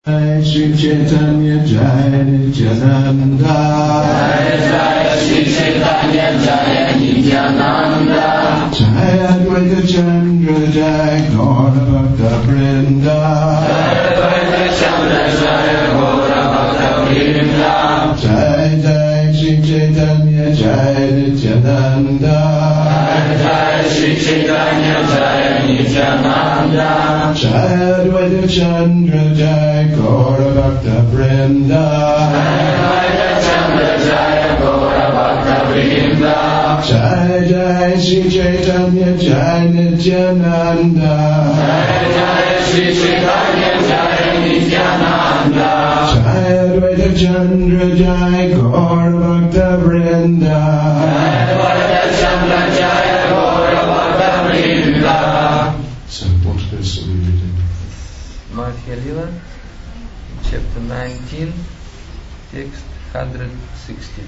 Jai Shri Chaitanya Jai Nityananda Jai Jai Shri Chaitanya Jai Nityananda Jai Advaita Chandra Jai Gaura Bhakta Vrinda Jai Advaita Chandra Jai Gaura Bhakta Vrinda Jai Jai Shri Chaitanya Jai Nityananda Jai Jai Shri Chaitanya Jai Nityananda Jai Advaita Chandra Jai Gaura Bhakta Vrinda Jai Advaita Chandra Jai Gaura Bhakta Vrinda Jai Jai Shri Chaitanya Jai Nityananda Jai Jai Shri Chaitanya Jai Nityananda Jai Advaita Chandra Jai Gaura Bhakta Vrinda Jai Advaita Chandra Jai Gaura Bhakta Vrinda. So what verse are we reading? Madhya Lila, chapter 19, text 160.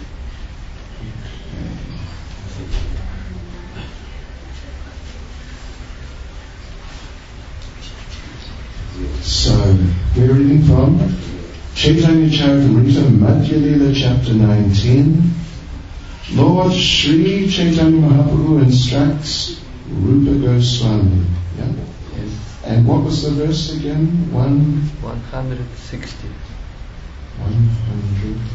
So we're reading from Chaitanya Charitamrita, Madhya Lila, chapter 19. Lord Sri Chaitanya Mahaprabhu instructs Rupa Goswami. Yeah? Yes, And what was the verse again? 160. 160.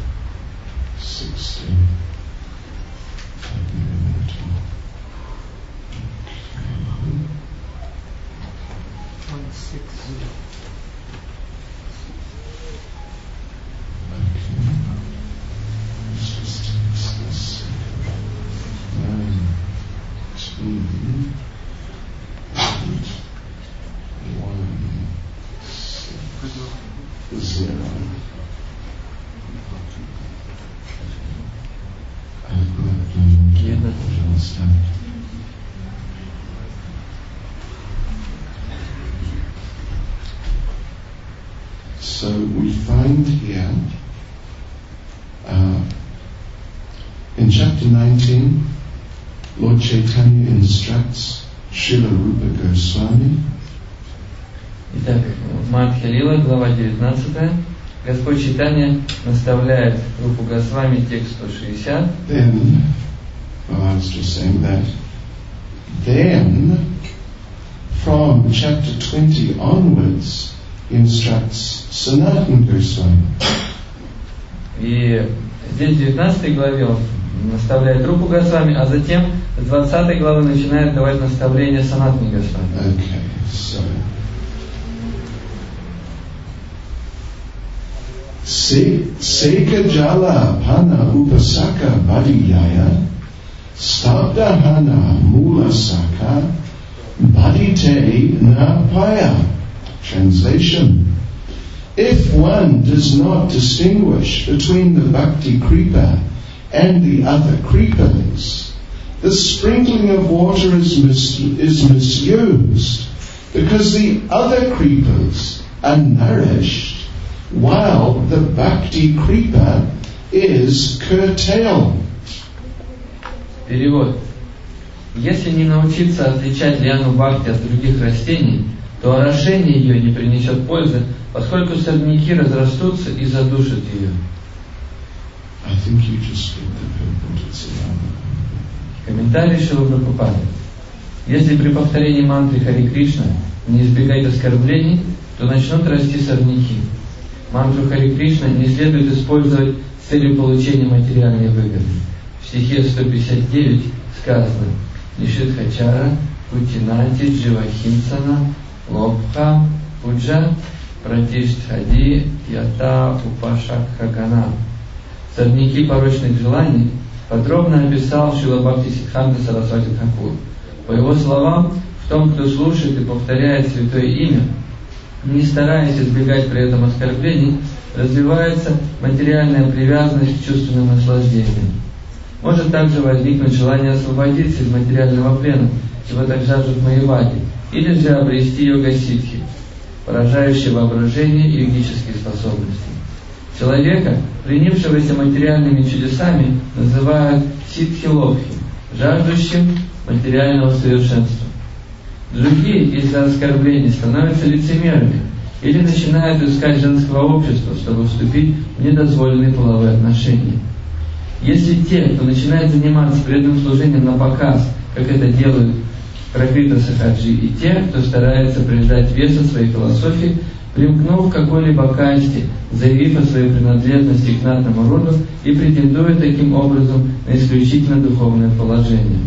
So we find here in chapter 19, Lord Chaitanya instructs Srila Rupa Goswami. Итак, Мадхья Лила, глава 19. Господь Чайтанья наставляет Рупу Госвами, текст 160. Then, well, I was just saying that. Then, from chapter 20 onwards, he instructs Sanatana Goswami. И здесь в 19 главе он наставляет Рупу Госвами, а затем с 20 главы начинает давать наставления Санатане Госвами. Okay, so Seka Jala Pana Upasaka Badiyaya Stabdahana Mula Saka Badite Na Paya. Translation: if one does not distinguish between the Bhakti Kripa and the other Kripas, the sprinkling of water is misused, because the other Kripas are nourished while the Bhakti Kripa is curtailed. Перевод. Если не научиться отличать лиану бхакти от других растений, то орошение ее не принесет пользы, поскольку сорняки разрастутся и задушат ее. I think you just read the purport. It's around. Комментарий Шрила Прабхупады. Если при повторении мантры Хари Кришна не избегать оскорблений, то начнут расти сорняки. Мантру Хари Кришна не следует использовать с целью получения материальной выгоды. В стихе 159 сказано: Нишидхачара, Кутинати, Дживахимсана, Лобха, Пуджа, Пратиштхади, Ята, Упашакхагана. Сорняки порочных желаний подробно описал Шрила Бхакти Сиддханта Сарасвати Тхакур. По его словам, в том, кто слушает и повторяет святое имя, не стараясь избегать при этом оскорблений, развивается материальная привязанность к чувственным наслаждениям. Может также возникнуть желание освободиться из материального плена, чего так жаждут майявади, или же обрести йога-ситхи, поражающие воображение и йогические способности. Человека, пленившегося материальными чудесами, называют ситхи-лобхи, жаждущим материального совершенства. Другие из-за оскорблений становятся лицемерами или начинают искать женского общества, чтобы вступить в недозволенные половые отношения. Если те, кто начинает заниматься преданным служением на показ, как это делают Пракрита Сахаджи, и те, кто старается придать веса своей философии, примкнув к какой-либо касте, заявив о своей принадлежности к знатному роду и претендуя таким образом на исключительно духовное положение.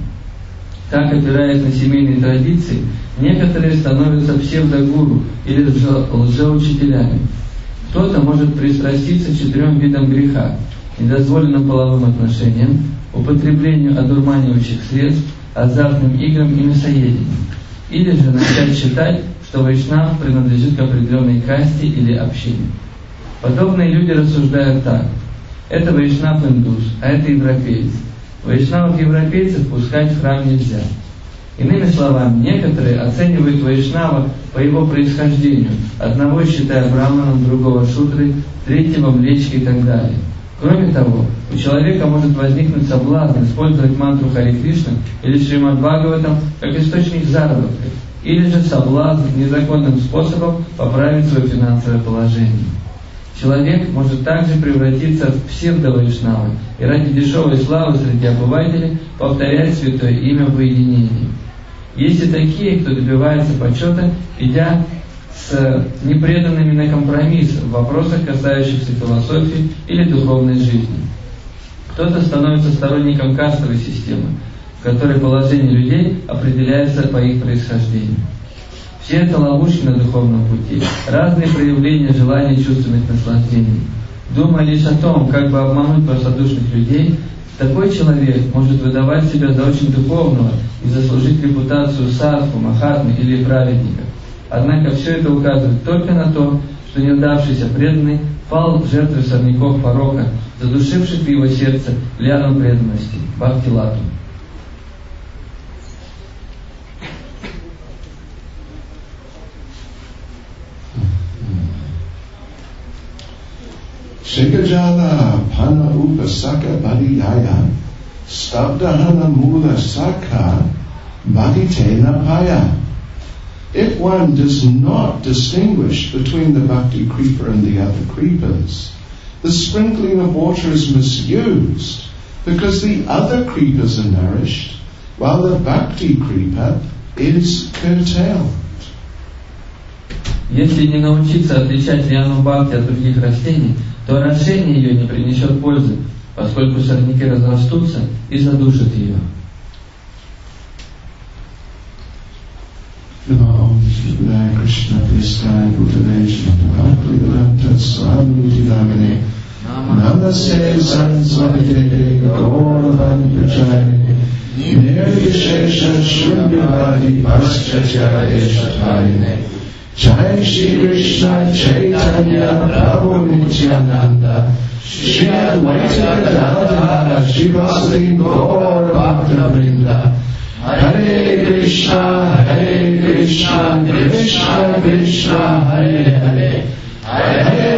Так, опираясь на семейные традиции, некоторые становятся псевдогуру или лжеучителями. Кто-то может пристраститься к 4 видам греха: недозволенным половым отношениям, употреблению одурманивающих средств, азартным играм и мясоедению. Или же начать считать, что вайшнав принадлежит к определенной касте или общине. Подобные люди рассуждают так: это вайшнав-индус, а это европеец. Вайшнавов-европейцев пускать в храм нельзя. Иными словами, некоторые оценивают вайшнава по его происхождению, одного считая браманом, другого шудрой, третьего млечкой и так далее. Кроме того, у человека может возникнуть соблазн использовать мантру Хари Кришна или Шримад Бхагаватам как источник заработка, или же соблазн незаконным способом поправить свое финансовое положение. Человек может также превратиться в псевдо-вайшнава и ради дешевой славы среди обывателей повторять святое имя в уединении. Есть и такие, кто добивается почета, идя с непреданными на компромисс в вопросах, касающихся философии или духовной жизни. Кто-то становится сторонником кастовой системы, в которой положение людей определяется по их происхождению. Все это ловушки на духовном пути, разные проявления желаний и чувственных наслаждений. Думая лишь о том, как бы обмануть простодушных людей, такой человек может выдавать себя за очень духовного и заслужить репутацию садху, махатмы или праведника. Однако все это указывает только на то, что неудавшийся преданный пал в жертвы сорняков порока, задушивших в его сердце лиану преданности, бхакти-лату. Shekajala Pana Upasaka Badiyaya Stabdahana Mula Saka Bhaditena Paya. If one does not distinguish between the bhakti creeper and the other creepers, the sprinkling of water is misused because the other creepers are nourished while the bhakti creeper is curtailed. Если не научиться отличать лиану бхакти от других растений, то орошение ее не принесет пользы, поскольку сорняки разрастутся и задушат ее. Krishna Pristaya Bhutaveshna Bhakti Swami Damine Namaste Sansvadite Gauravan Pachayane Nirvishesha Shrunyavadi Paschacharya Shatarine Jai Shri Krishna Chaitanya Prabhu Nityananda Shri Advaita Gadadhara Shivasati Gaur Bhakta Hare Krishna, Krishna Krishna, Hare Hare, Hare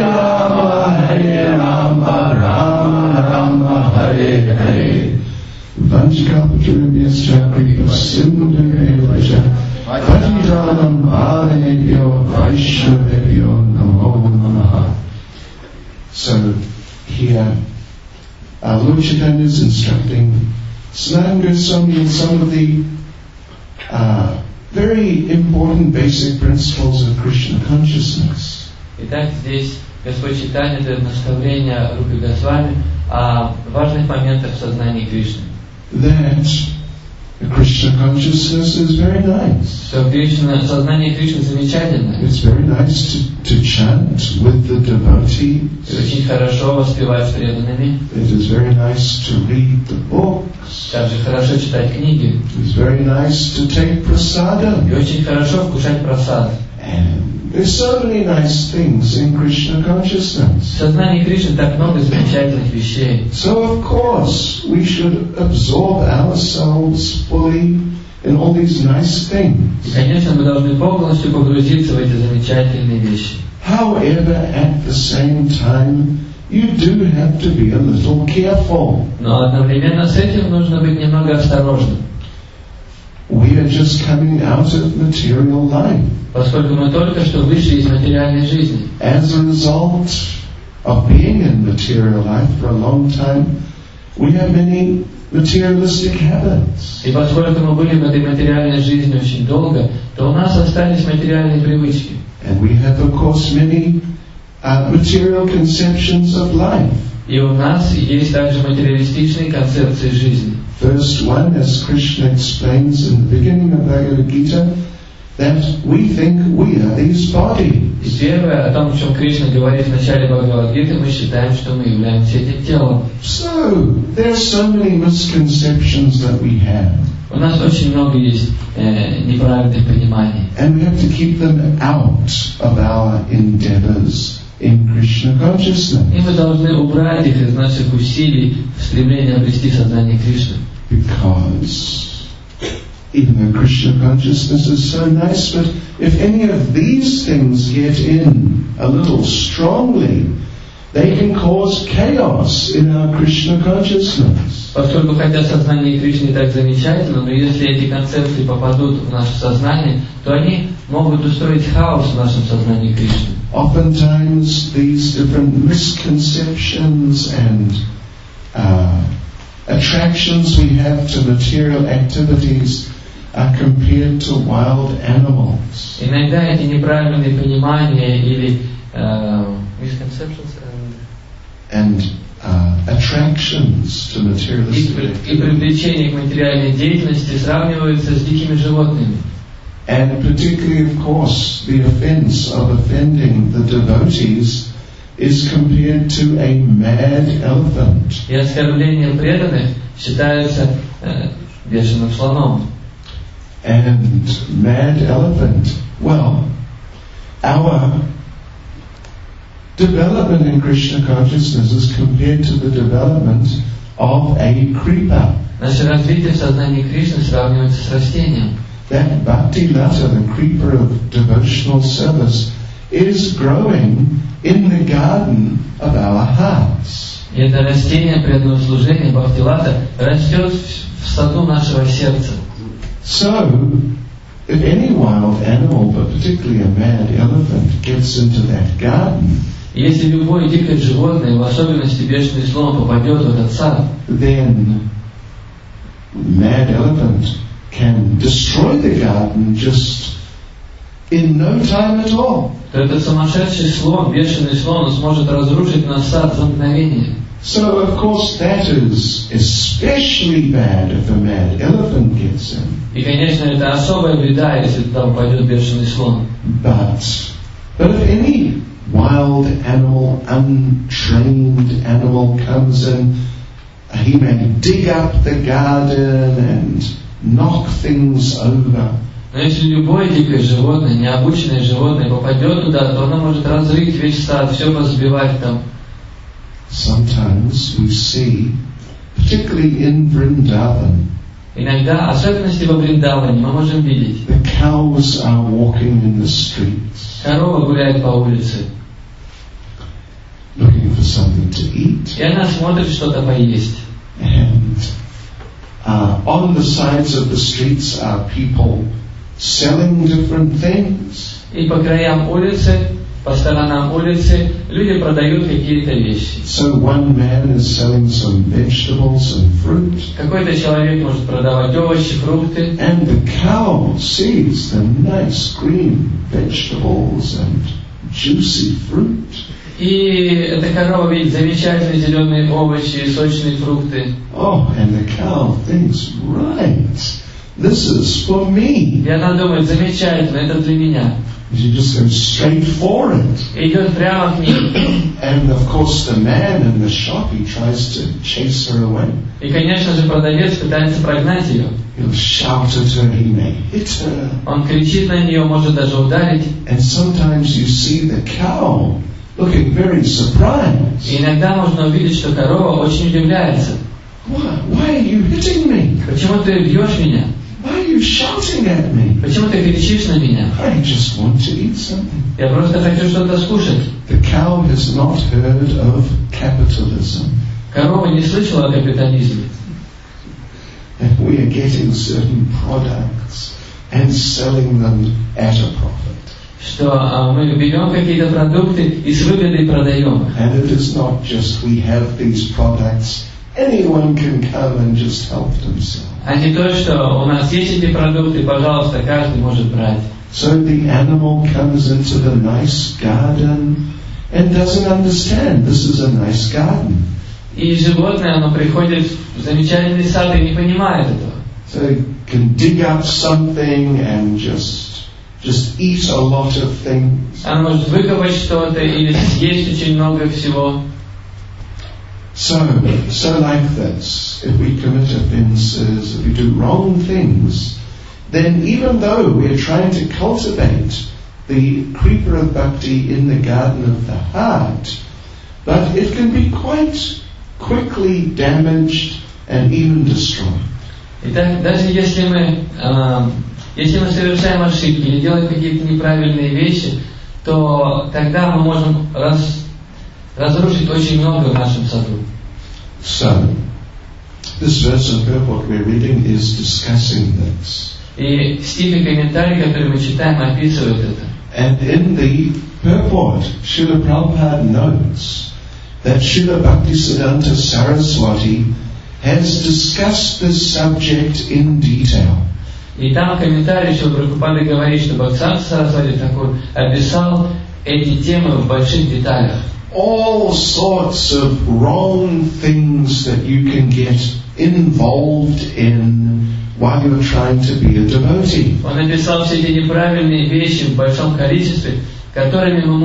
Rama, Rama Rama, Hare Hare. Vanchikapachurabhyascha kripa sindhubhyo Patitanam Bhavanebhyo Vaishnavebhyo Namo Namaha. So here, our Lord Chaitanya is instructing Sanatana Goswami in some of the very important basic principles of Krishna consciousness. Итак, здесь Господь Чайтанья дает наставление Рупе Госвами о важных моментах в сознании Кришны. That Krishna consciousness is very nice. Что сознание Кришны замечательное. It's very nice to chant with the devotees. Очень хорошо воспевать с преданными. It is very nice to read the books. Также хорошо читать книги. It's very nice to take prasada. И очень хорошо вкушать прасад. And there's so many nice things in Krishna consciousness. В сознании Кришны так много замечательных вещей. So of course we should absorb ourselves fully in all these nice things. И, конечно, мы должны полностью погрузиться в эти замечательные вещи. However, at the same time, you do have to be a little careful. Но одновременно с этим нужно быть немного осторожным. we are just coming out of material life. Поскольку мы только что вышли из материальной жизни. As a result of being in material life for a long time, we have many materialistic habits. И поскольку мы были в этой материальной жизни очень долго, то у нас остались материальные привычки. And we have, of course, many material conceptions of life. И у нас есть также материалистичные концепции жизни. First one, as Krishna explains in the beginning of Bhagavad Gita, that we think we are these bodies. И первое, о том, о чем Кришна говорит в начале Бхагавад-гиты, мы считаем, что мы являемся этим телом. So, there are so many misconceptions that we have. У нас очень много есть неправильных пониманий. And we have to keep them out of our endeavors in Krishna consciousness. И мы должны убрать их из наших усилий в стремлении обрести сознание Кришны. Because even though Krishna consciousness is so nice, but if any of these things get in a little strongly, they can cause chaos in our Krishna consciousness. Поскольку хотя сознание Кришны так замечательно, но если эти концепции попадут в наше сознание, то они могут устроить хаос в нашем сознании Кришны. Oftentimes these different misconceptions and attractions we have to material activities are compared to wild animals. Иногда эти неправильные понимания или misconceptions and attractions to materialistic и привлечение к материальной деятельности сравниваются с дикими животными. And particularly, of course, the offense of offending the devotees is compared to a mad elephant. И оскорбление преданных считается бешеным слоном. And mad elephant, well, our development in Krishna consciousness is compared to the development of a creeper. Наше развитие в сознании Кришны сравнивается с растением. That Bhakti Lata, the creeper of devotional service, is growing in the garden of our hearts. И это растение преданного служения Бхактилата растет в саду нашего сердца. So, if any wild animal, but particularly a mad elephant, gets into that garden, И если любое дикое животное, в особенности бешеный слон, попадет в этот сад, then mad elephant can destroy the garden just in no time at all. то этот сумасшедший слон, бешеный слон, он сможет разрушить наш сад за мгновение. So, of course, that is especially bad if a mad elephant gets in. И, конечно, это особая беда, если туда упадет бешеный слон. But if any wild animal, untrained animal comes in, he may dig up the garden and knock things over. Но если любое дикое животное, необученное животное попадет туда, то оно может разрыть весь сад, все разбивать там. Sometimes we see, particularly in Vrindavan, Иногда, особенности во Вриндаване, мы можем видеть. the cows are walking in the streets, Корова гуляет по улице, looking for something to eat, и она смотрит что-то поесть. and on the sides of the streets are people selling different things. И по краям улицы, по сторонам улицы, люди продают какие-то вещи. So one man is selling some vegetables and fruit, Какой-то человек может продавать овощи, фрукты, and the cow sees the nice green vegetables and juicy fruit. и эта корова видит замечательные зеленые овощи, сочные фрукты. Oh, and the cow thinks, right, this is for me. И она думает, замечательно, это для меня. She just goes straight for it. И идет прямо к ней. And of course the man in the shop, he tries to chase her away. И, конечно же, продавец пытается прогнать ее. He'll shout at her, he may hit her. Он кричит на нее, может даже ударить. And sometimes you see the cow looking very surprised. И иногда можно увидеть, что корова очень удивляется. Why are you hitting me? Почему ты бьешь меня? Why are you shouting at me? Почему ты кричишь на меня? I just want to eat something. Я просто хочу что-то скушать. The cow has not heard of capitalism. Корова не слышала о капитализме. and we are getting certain products and selling them at a profit. Что мы берем какие-то продукты и с выгодой продаем их. And it is not just we have these products, anyone can come and just help themselves. А не то, что у нас есть эти продукты, пожалуйста, каждый может брать. So the animal comes into the nice garden and doesn't understand this is a nice garden. И животное, оно приходит в замечательный сад и не понимает этого. So it can dig up something and just eat a lot of things. Оно может выкопать что-то или съесть очень много всего. So like this, if we commit offences, if we do wrong things, then even though we're trying to cultivate the creeper of bhakti in the garden of the heart, but it can be quite quickly damaged and even destroyed. Итак, даже если мы совершаем ошибки или делаем какие-то неправильные вещи, то тогда мы можем разрушить очень много в нашем саду. So, this verse of purport we're reading is discussing this. И стих и комментарий, который мы читаем, описывают это. And in the purport, Srila Prabhupada notes that Srila Bhaktisiddhanta Saraswati has discussed this subject in detail. И там в комментарии Шрила Прабхупада говорит, что Бхактисиддханта Сарасвати Тхакур описал эти темы в больших деталях. All sorts of wrong things that you can get involved in while you're trying to be a devotee. Он написал все эти неправильные вещи в большом количестве, которыми мы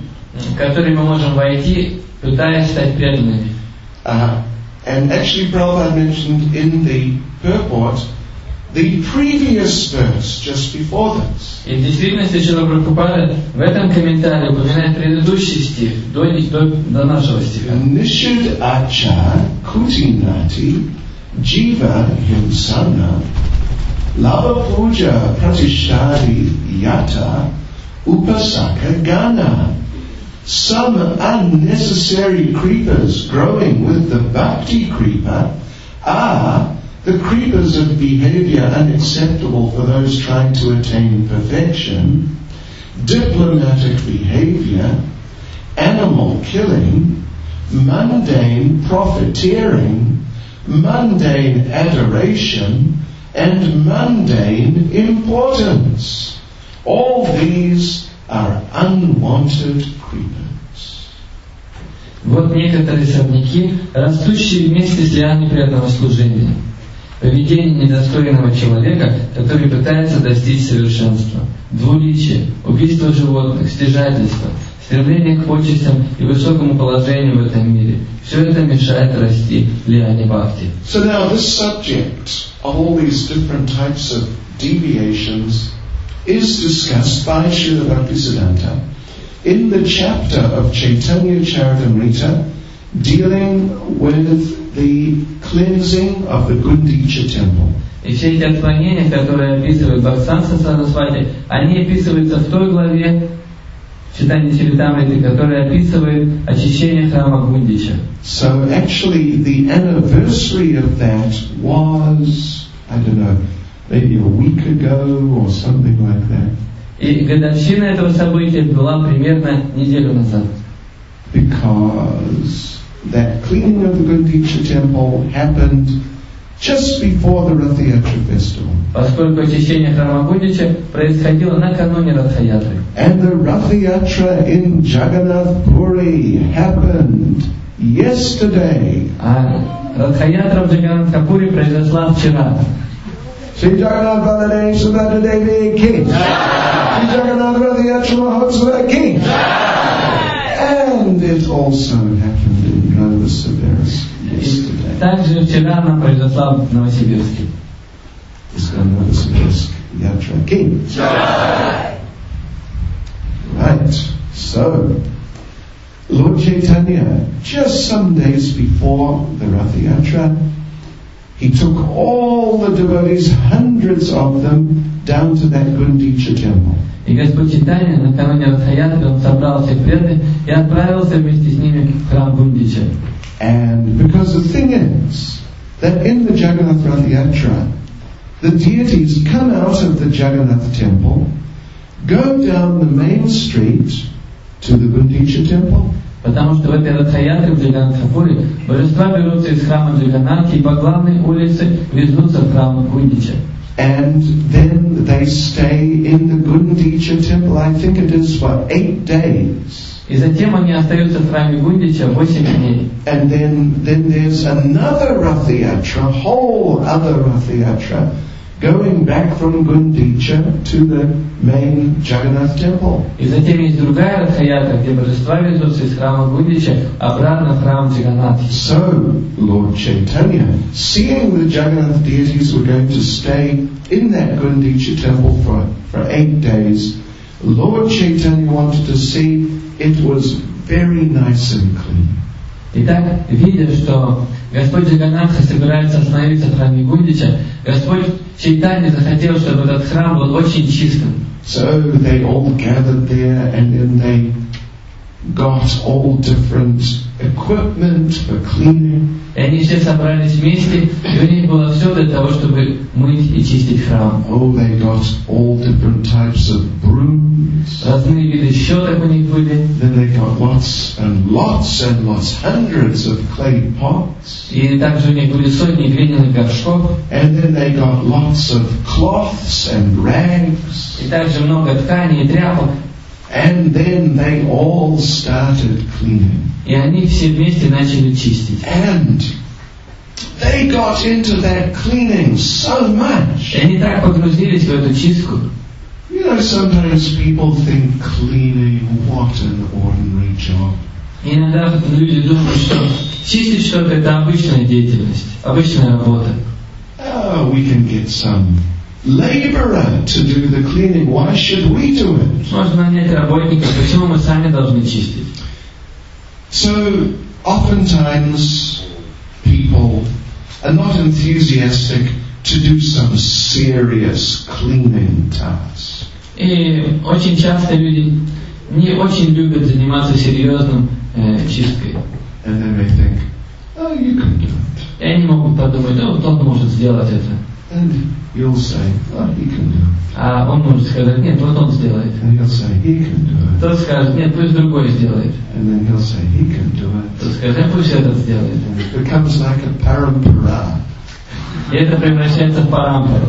можем войти, пытаясь стать преданными. And actually Prabhupada mentioned in the purport the previous verse just before this. И в действительности Шрила Прабхупада в этом комментарии упоминает предыдущий стих, до нашего стиха. Nishid acha kutinati jiva himsana lava puja pratishtari yata upasaka gana. Some unnecessary creepers growing with the bhakti creeper are the creepers of behavior unacceptable for those trying to attain perfection, diplomatic behavior, animal killing, mundane profiteering, mundane adoration, and mundane importance. All these are unwanted creepers. Вот некоторые сорняки, растущие вместе с лианами преданного служения. Поведение недостойного человека, который пытается достичь совершенства. Двуличие, убийство животных, стяжательство, стремление к почестям и высокому положению в этом мире. Все это мешает расти лиане бхакти. So now this subject of all these different types of deviations is discussed by Srila Bhaktisiddhanta in the chapter of Chaitanya Charitamrita dealing with the cleansing of the Gundicha temple. И все эти отклонения, которые описывает Бхактисиддханта Сарасвати, они описываются в той главе Чайтанья Чаритамриты, которая описывает очищение храма Гундича. So actually the anniversary of that was, I don't know, maybe a week ago or something like that. И годовщина этого события была примерно неделю назад. Because that cleaning of the Gundicha temple happened just before the Rath Yatra festival. Поскольку очищение храма Гундича происходило накануне Радха-ятры. And the Rath Yatra in Jagannath Puri happened yesterday. А Радха-ятра в Джаганнатхапуре произошла вчера. Shri Jagannath Baladev Subhadra Devi Ki. Shri Jagannath Rath Yatra Mahotsav Ki. And it also happened in Novosibirsk yesterday. Также вчера она произошла в Новосибирске. Novosibirsk Yatra Ki. Right. So, Lord Chaitanya, just some days before the Rath Yatra, he took all the devotees, hundreds of them, down to that Gundicha temple. И Господь Чайтанья накануне Радха-ятры он собрал всех преданных и отправился вместе с ними в храм Гундича. And because the thing is, that in the Jagannath Rath Yatra, the deities come out of the Jagannath temple, go down the main street to the Gundicha temple. Потому что в этой Радха-ятре в Джаганнатхапуре божества берутся из храма Джаганнатхи и по главной улице везутся в храм Гундича. And then they stay in the Gundicha temple, I think it is for 8 days. И затем они остаются в храме Гундича 8 дней. And then there's another Rath Yatra, whole other Rath Yatra, going back from Gundicha to the main Jagannath temple. И затем есть другая Радха-ятра, где божества везутся из храма Гундича обратно в храм Джаганнатхи. So, Lord Chaitanya, seeing the Jagannath deities were going to stay in that Gundicha temple for 8 days, Lord Chaitanya wanted to see it was very nice and clean. Итак, видя, что Господь Джаганнатха собирается остановиться в храме Гундича, Господь Чайтанья захотел, чтобы этот храм был очень чистым. So they all gathered there, and then they got all different equipment for cleaning. И они все собрались вместе, и у них было все для того, чтобы мыть и чистить храм. Oh, they got all different types of brooms. Разные виды щеток у них были. Then they got lots and lots and lots, hundreds of clay pots. И также у них были сотни глиняных горшков. And then they got lots of cloths and rags. И также много тканей и тряпок. And then they all started cleaning. И они все вместе начали чистить. And they got into that cleaning so much. И они так погрузились в эту чистку. You know, sometimes people think cleaning, what an ordinary job. И иногда люди думают, что чистить что-то это обычная деятельность, обычная работа. Oh, we can get some laborer to do the cleaning. Why should we do it? Можно нанять работников, почему мы сами должны чистить? So, oftentimes, people are not enthusiastic to do some serious cleaning tasks. И очень часто люди не очень любят заниматься серьезным чисткой. And then they think, oh, you can do it. И они могут подумать, да, вот он может сделать это. And you'll say, oh, he can do it. А он может сказать, нет, вот он сделает. And he'll say, he can do it. Тот скажет, нет, пусть другой сделает. And then he'll say, he can do it. Тот скажет, пусть этот сделает. And it becomes like a parampara. И это превращается в парампару.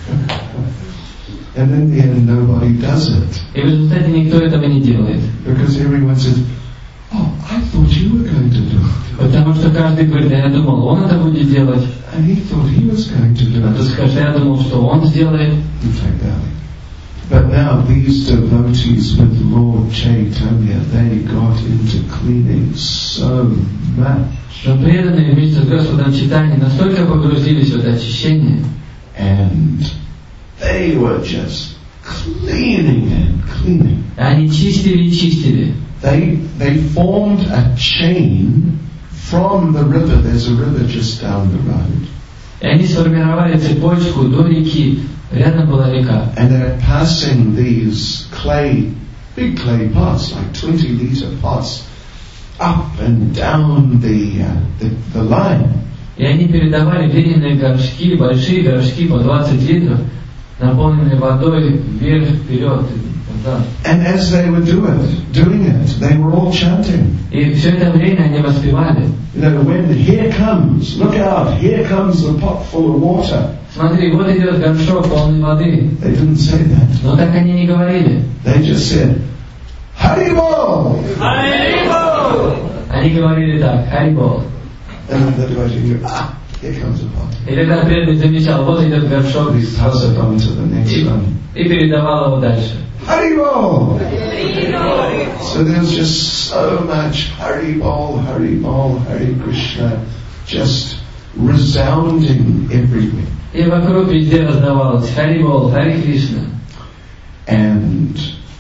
And in the end, nobody does it. И в результате никто этого не делает. Because everyone says, oh, I thought you were going to do it. Потому что каждый говорит, я думал, он это будет делать. And he thought he was going to do А тот it. скажет, я думал, что он сделает. In fact, but now these devotees with Lord Chaitanya, they got into cleaning so much. Но преданные вместе с Господом Чайтаньей настолько погрузились в это очищение. And they were just cleaning and cleaning. Они чистили и чистили. They formed a chain from the river. There's a river just down the road. И они сформировали цепочку до реки. Рядом была река. And they're passing these big clay pots, like 20-liter pots, up and down the line. И они передавали глиняные горшки, большие горшки по 20 литров, наполненные водой вверх, вперед. And as they were doing it, they were all chanting. И все это время они воспевали. You know, when here comes, look out, here comes the pot full of water. Смотри, вот идет горшок полный воды. They didn't say that. Но так они не говорили. They just said, Haribol! Харибол! Они говорили так, Харибол. And then the devotee knew, here comes the pot. И тогда преданный замечал, вот идет горшок, He passed it on to the next one. и передавал его дальше. Haribol! So there's just so much Haribol, Haribol, Hare Krishna, just resounding everywhere. И вокруг везде раздавалось Харибол, Харе Кришна. And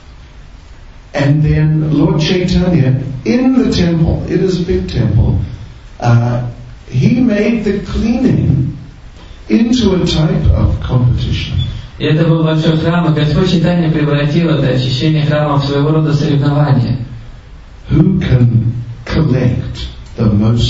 then Lord Chaitanya, in the temple, it is a big temple, he made the cleaning into a type of competition. И это был большой храм, и Господь Чайтанья превратил это очищение храма в своего рода соревнование. Who can collect the most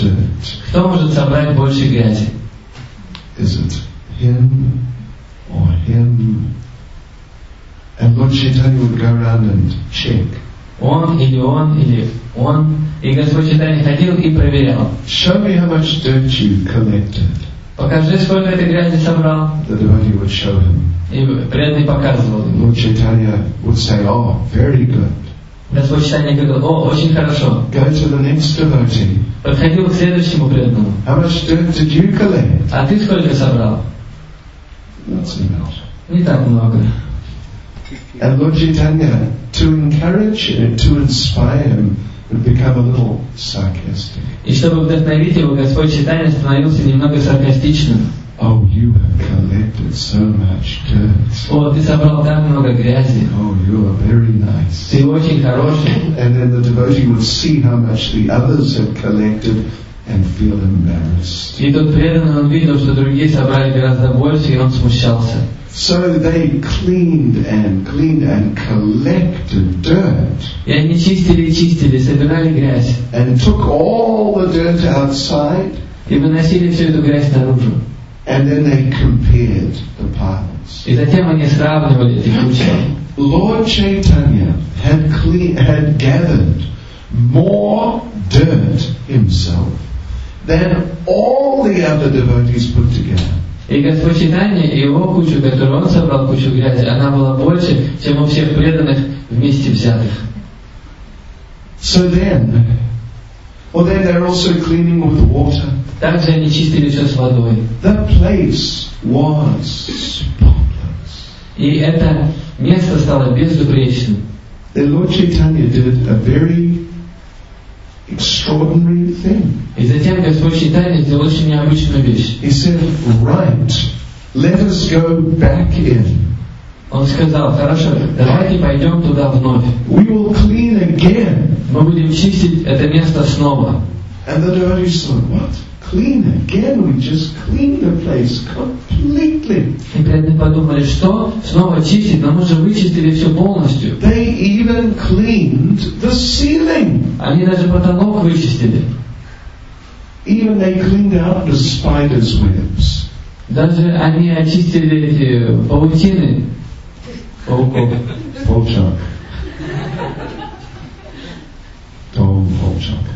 dirt? Кто может собрать больше грязи? Is it him or him? And Lord Chaitanya would go around and check. Он или он или он. И Господь Чайтанья ходил и проверял. Show me how much dirt you collected. Покажи, сколько ты грязи собрал. The devotee would show him. И преданный показывал ему. Lord Chaitanya would say, oh, very good. Господь Чайтанья говорил: о, очень хорошо. Go to the next devotee. Подходил к следующему преданному. How much dirt did you collect? А ты сколько собрал? Not so much. Не так много. And Lord Chaitanya, to encourage him, to inspire him, would become a little sarcastic. И чтобы вдохновить его, Господь Чайтанья становился немного саркастичным. Oh, you have collected so much dirt. О, ты собрал так много грязи. Oh, you are very nice. Ты очень хороший. And then the devotee would see how much the others had collected and feel embarrassed. И тот преданный, он видел, что другие собрали гораздо больше, и он смущался. So they cleaned and collected dirt. И они чистили и чистили, собирали грязь. And took all the dirt outside. И выносили всю эту грязь наружу. And then they compared the piles. И затем они сравнивали эти кучи. Lord Chaitanya had gathered more dirt himself than all the other devotees put together. И Господь Чайтанья и его кучу, которую он собрал, кучу грязи, она была больше, чем у всех преданных вместе взятых. So then they're also cleaning with water. Также они чистили все с водой. The place was spotless. И это место стало безупречным. Then Lord Chaitanya did a very extraordinary thing. И затем Господь Чайтанья сделал очень необычную вещь. He said, right, let us go back in. Он сказал: хорошо, давайте пойдем туда вновь. We will clean again. Мы будем чистить это место снова. And the devotees thought, what? Clean again? We just cleaned the place completely. И преданные подумали, что снова чистить, но мы же вычистили все полностью. They even cleaned the ceiling. Они даже потолок вычистили. Even they cleaned out the spiders' webs. Даже они очистили эти паутины пауков. Volchak. Tom Volchak.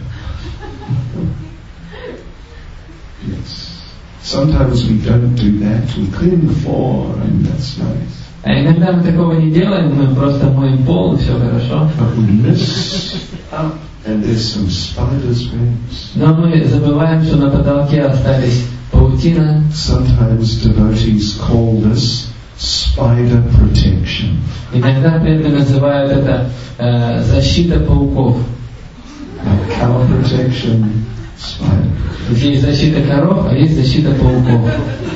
Yes. Sometimes we don't do that. We clean the floor and that's nice. А иногда мы такого не делаем, мы просто моем пол, и все хорошо. But we miss up and there's some spiders' webs. Но мы забываем, что на потолке остались паутина. Sometimes devotees call this spider protection. Иногда преданные называют это защита пауков. Like cow protection, spider. Есть защита коров, а есть защита пауков.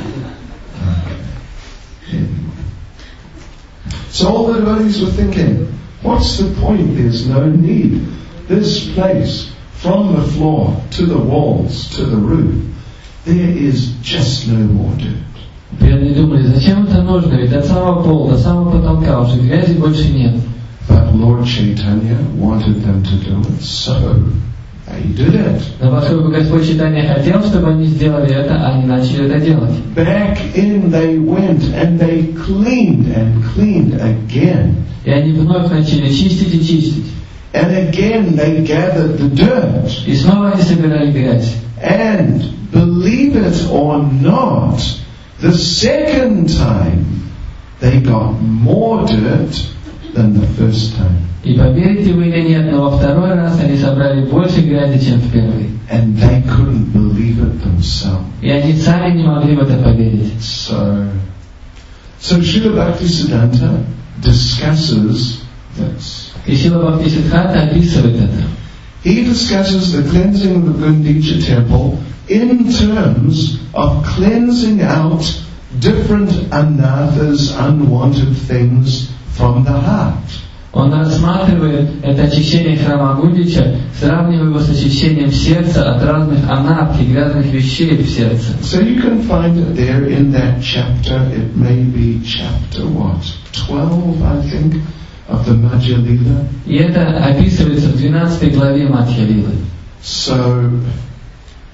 So all the devotees were thinking, what's the point? There's no need. This place, from the floor to the walls to the roof, there is just no more dirt. Преданные думали, зачем это нужно? Ведь до самого пола, до самого потолка уже грязи больше нет. But Lord Chaitanya wanted them to do it, so they did it. Но поскольку Господь Чайтанья хотел, чтобы они сделали это, они начали это делать. Back in they went and they cleaned again. И они вновь начали чистить и чистить. And again they gathered the dirt. И снова они собирали грязь. And believe it or not, the second time they got more dirt than the first time. И поверите вы или нет, но во второй раз они собрали больше грязи, чем в первый. And they couldn't believe it themselves. И они сами не могли в это поверить. So Srila Bhaktisiddhanta discusses this. И Шрила Бхактисиддханта описывает это. He discusses the cleansing of the Gundicha temple in terms of cleansing out different anarthas, unwanted things from the heart. Он рассматривает это очищение храма Гундича, сравнивая его с очищением сердца от разных анарх и грязных вещей в сердце. So you can find it there in that chapter. It may be chapter 12, I think, of the Madhya Lila. И это описывается в 12 главе Мадхья Лилы. So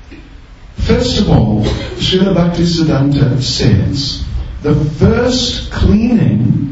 First of all, Srila Bhaktisiddhanta says the first cleaning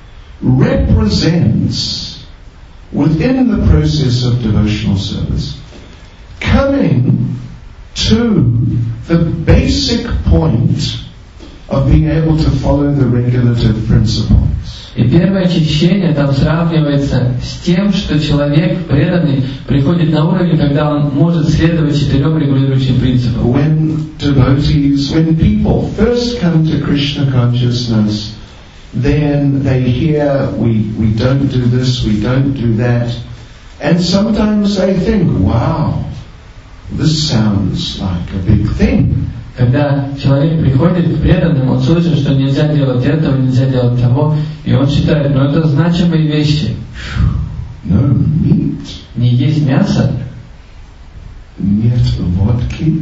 represents, within the process of devotional service, coming to the basic point of being able to follow the regulative principles. И первое очищение там сравнивается с тем, что человек преданный приходит на уровень, когда он может следовать 4 регулирующим принципам. When people first come to Krishna consciousness, then they hear, we don't do this, we don't do that, and sometimes they think, wow, this sounds like a big thing. Когда человек приходит к преданным, он слышит, что нельзя делать этого, нельзя делать того, и он считает, это значимые вещи. No meat. Не есть мясо. Нет водки.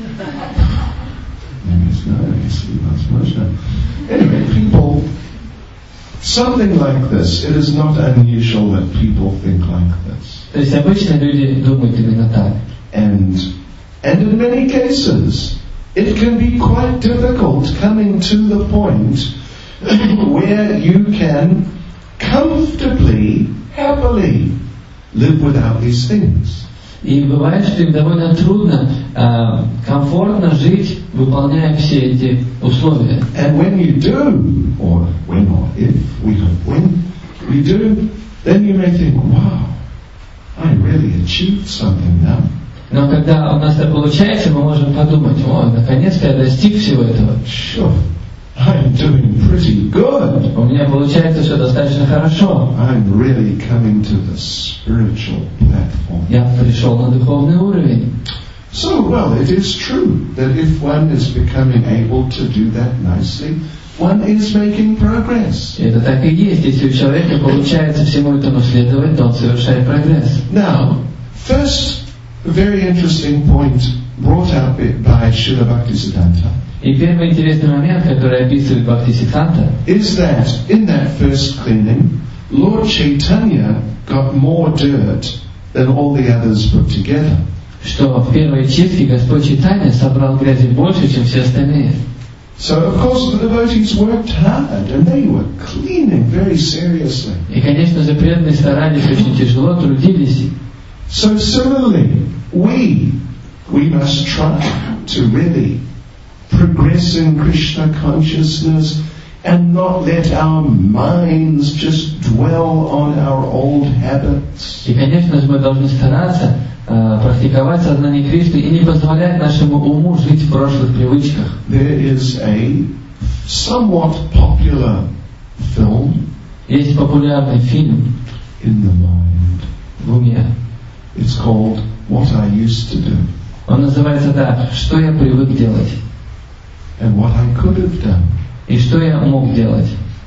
Anyway, people, something like this, it is not unusual that people think like this. То есть обычно люди думают именно так. And in many cases, it can be quite difficult coming to the point where you can comfortably, happily live without these things. И бывает, что им довольно трудно комфортно жить, выполняя все эти условия. And when you do, or when or if, we hope when we do, then you may think, wow, I really achieved something now. Но когда у нас это получается, мы можем подумать, наконец-то я достиг всего этого. Sure, I'm doing pretty good. У меня получается все достаточно хорошо. I'm really coming to the spiritual platform. Я пришел на духовный уровень. So, well, it is true that if one is becoming able to do that nicely, one is making progress. И это так и есть. Если у человека получается всему этому следовать, то он совершает прогресс. Now, first, a very interesting point brought out by Srila Bhaktisiddhanta. И первый интересный момент, который описывает Бхактисиддханта, is that in that first cleaning, Lord Chaitanya got more dirt than all the others put together. Что в первой чистке Господь Чайтанья собрал грязи больше, чем все остальные. So of course the devotees worked hard and they were cleaning very seriously. И, конечно же, преданные старались очень тяжело, трудились. So similarly, we must try to really progress in Krishna consciousness and not let our minds just dwell on our old habits. И, конечно же, мы должны стараться практиковать сознание Кришны и не позволять нашему уму жить в прошлых привычках. There is a somewhat popular film Есть популярный фильм in the mind. в уме. It's called What I Used to Do. Он называется так: «Что я привык делать?» And what I could have done. И что я мог делать?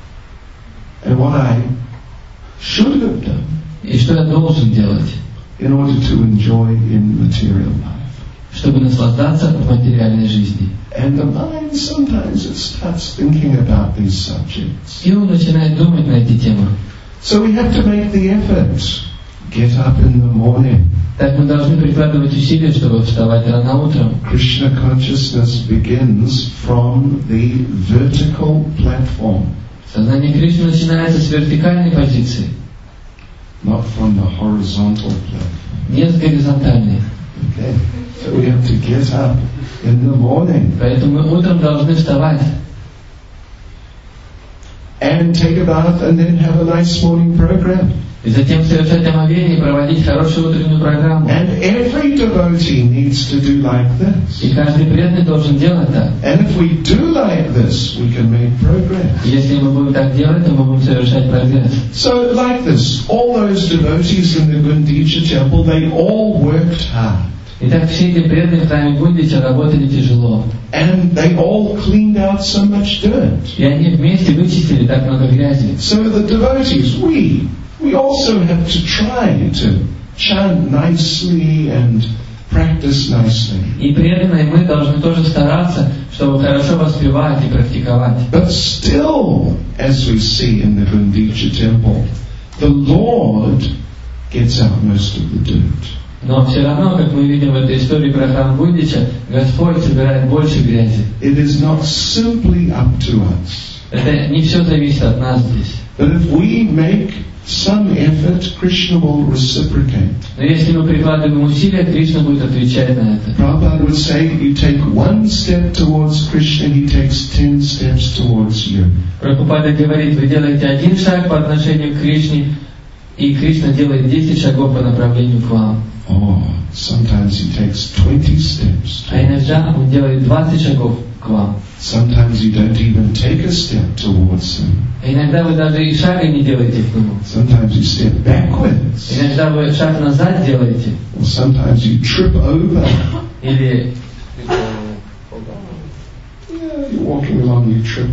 And what I should have done. И что я должен делать? In order to enjoy in material life. Чтобы наслаждаться в материальной жизни. And the mind sometimes it starts thinking about these subjects. И он начинает думать на эти темы. So we have to make the effort. Get up in the morning. Так мы должны прикладывать усилия, чтобы вставать рано утром. Krishna consciousness begins from the vertical platform. Сознание Кришны начинается с вертикальной позиции. Not from the horizontal platform. Не с горизонтальной. Okay. So we have to get up in the morning. Поэтому мы утром должны вставать. And take a bath and then have a nice morning program. И затем совершать омовение и проводить хорошую утреннюю программу. And every devotee needs to do like this. И каждый преданный должен делать так. And if we do like this, we can make progress. Если мы будем так делать, то мы будем совершать прогресс. So like this, all those devotees in the Gundicha temple, they all worked hard. Итак, все эти преданные в храме Гундича работали тяжело. And they all cleaned out so much dirt. И они вместе вычистили так много грязи. So the devotees, we also have to try to chant nicely and practice nicely. И преданные мы должны тоже стараться, чтобы хорошо воспевать и практиковать. But still, as we see in the Gundicha temple, the Lord gets out most of the dirt. Но все равно, как мы видим в этой истории про храм Гундича, Господь собирает больше грязи. It is not simply up to us. Это не все зависит от нас здесь. But if we make some effort, Krishna will reciprocate. Но если мы прикладываем усилия, Кришна будет отвечать на это. Prabhupada would say, you take one step towards Krishna, he takes 10 steps towards you. Прабхупада говорит, вы делаете один шаг по отношению к Кришне, и Кришна делает 10 шагов по направлению к вам. Oh, sometimes he takes 20 steps. А иногда он делает 20 шагов к вам. Sometimes you don't even take a step towards him. А иногда вы даже и шага не делаете к нему. Sometimes you step backwards. Иногда вы шаг назад делаете. Or sometimes you trip over. Или Yeah, you're walking along, you trip.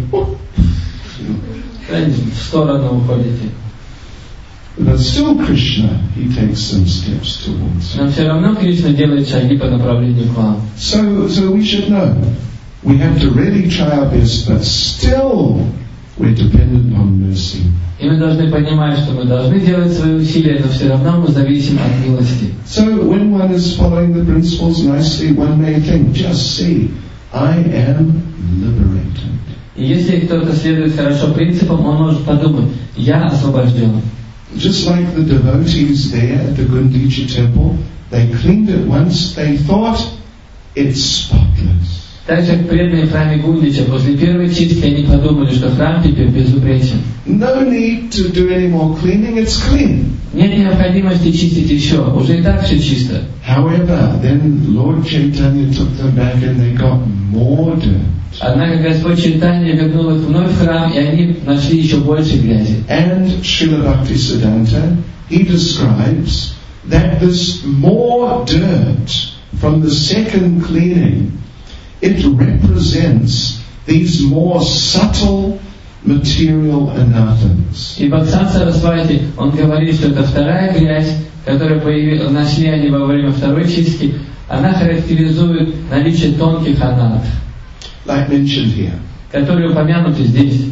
в сторону уходите. But still Krishna, he takes some steps towards you. Но все равно Кришна делает шаги по направлению к вам. So we should know. We have to really try our best, but still we're dependent on mercy. И мы должны понимать, что мы должны делать свои усилия, но все равно мы зависим от милости. So when one is following the principles nicely, one may think, just see, I am liberated. И если кто-то следует хорошо принципам, он может подумать, я освобожден. Just like the devotees there at the Gundicha temple, they cleaned it once, they thought it's spotless. Так же, как преданные в храме Гундича, после первой чистки они подумали, что храм теперь безупречен. No need to do any more cleaning, it's clean. Нет необходимости чистить еще, уже и так все чисто. However, then Lord Chaitanya took them back and they got more dirt. Однако Господь Чайтанья вернул их вновь в храм, и они нашли еще больше грязи. And Srila Bhaktisiddhanta, he describes that this more dirt from the second cleaning, it represents these more subtle material anathas. И Бхактисиданта Сарасвати, он говорит, что это вторая грязь, которую нашли они во время второй чистки, она характеризует наличие тонких анат, Like mentioned here. которые упомянуты здесь.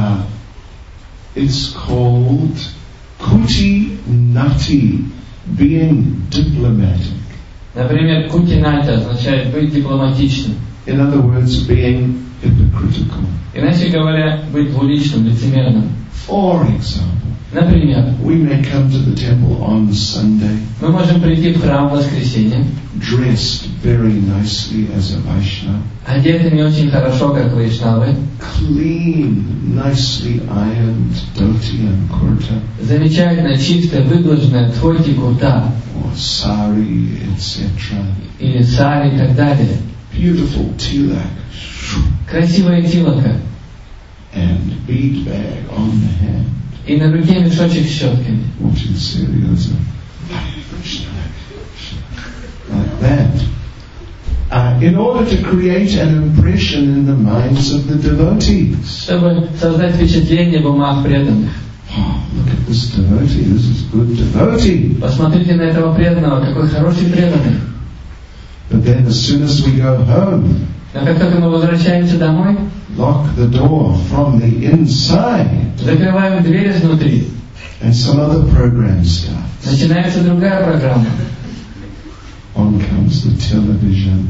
It's called kuti nati, being diplomatic. Например, кутинати означает быть дипломатичным. In other words, being hypocritical. Иначе говоря, быть двуличным, лицемерным. For example, Например, we may come to the temple on Sunday, мы можем прийти в храм в воскресенье, dressed very nicely as a Vaishnava, одетыми очень хорошо, как вайшнавы, clean, nicely ironed dhoti and kurta, замечательно чисто выглаженная тхоти курта or sari, etc. или сари и так далее. Beautiful tilak, Красивая тилока. and bead bag on the hand. И на руке мешочек с щетками. Watching serials of Hare Krishna, like that. In order to create an impression in the minds of the devotees. Чтобы создать впечатление в умах преданных. Oh, look at this devotee, this is good devotee. Посмотрите на этого преданного, какой хороший преданный. But then as soon as we go home, Но как только мы возвращаемся домой, lock the door from the inside, закрываем дверь изнутри, and some other program starts. начинается другая программа. On comes the television.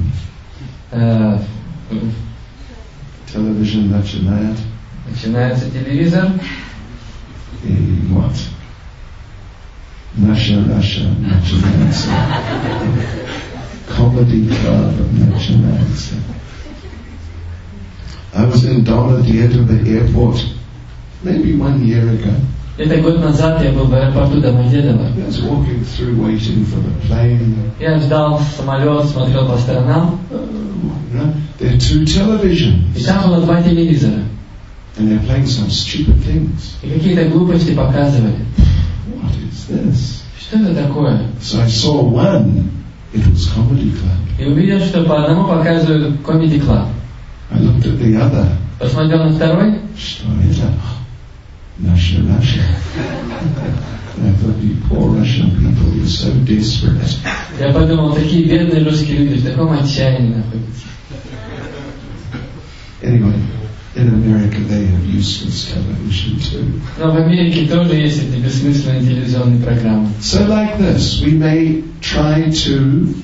Television начинает. Начинается телевизор. И what? Наша начинается. Comedy club начинается. I was in Domodedово airport maybe 1 year ago. Это год назад я был в аэропорту Домодедово. I was walking through waiting for the plane. Я ждал самолет, смотрел по сторонам. There are 2 televisions. И там было 2 телевизора. And they're playing some stupid things. И какие-то глупости показывали. What is this? Что это такое? So I saw one. It was Comedy Club. И увидел, что по одному показывают Comedy Club. I looked at the other. Посмотрел на второй. Что это? Russia. And I thought, you poor Russian people, you're so desperate. Я подумал, такие бедные русские люди в таком отчаянии находятся. Anyway, in America they have useless television too. Но в Америке тоже есть эти бессмысленные телевизионные программы. So like this, we may try to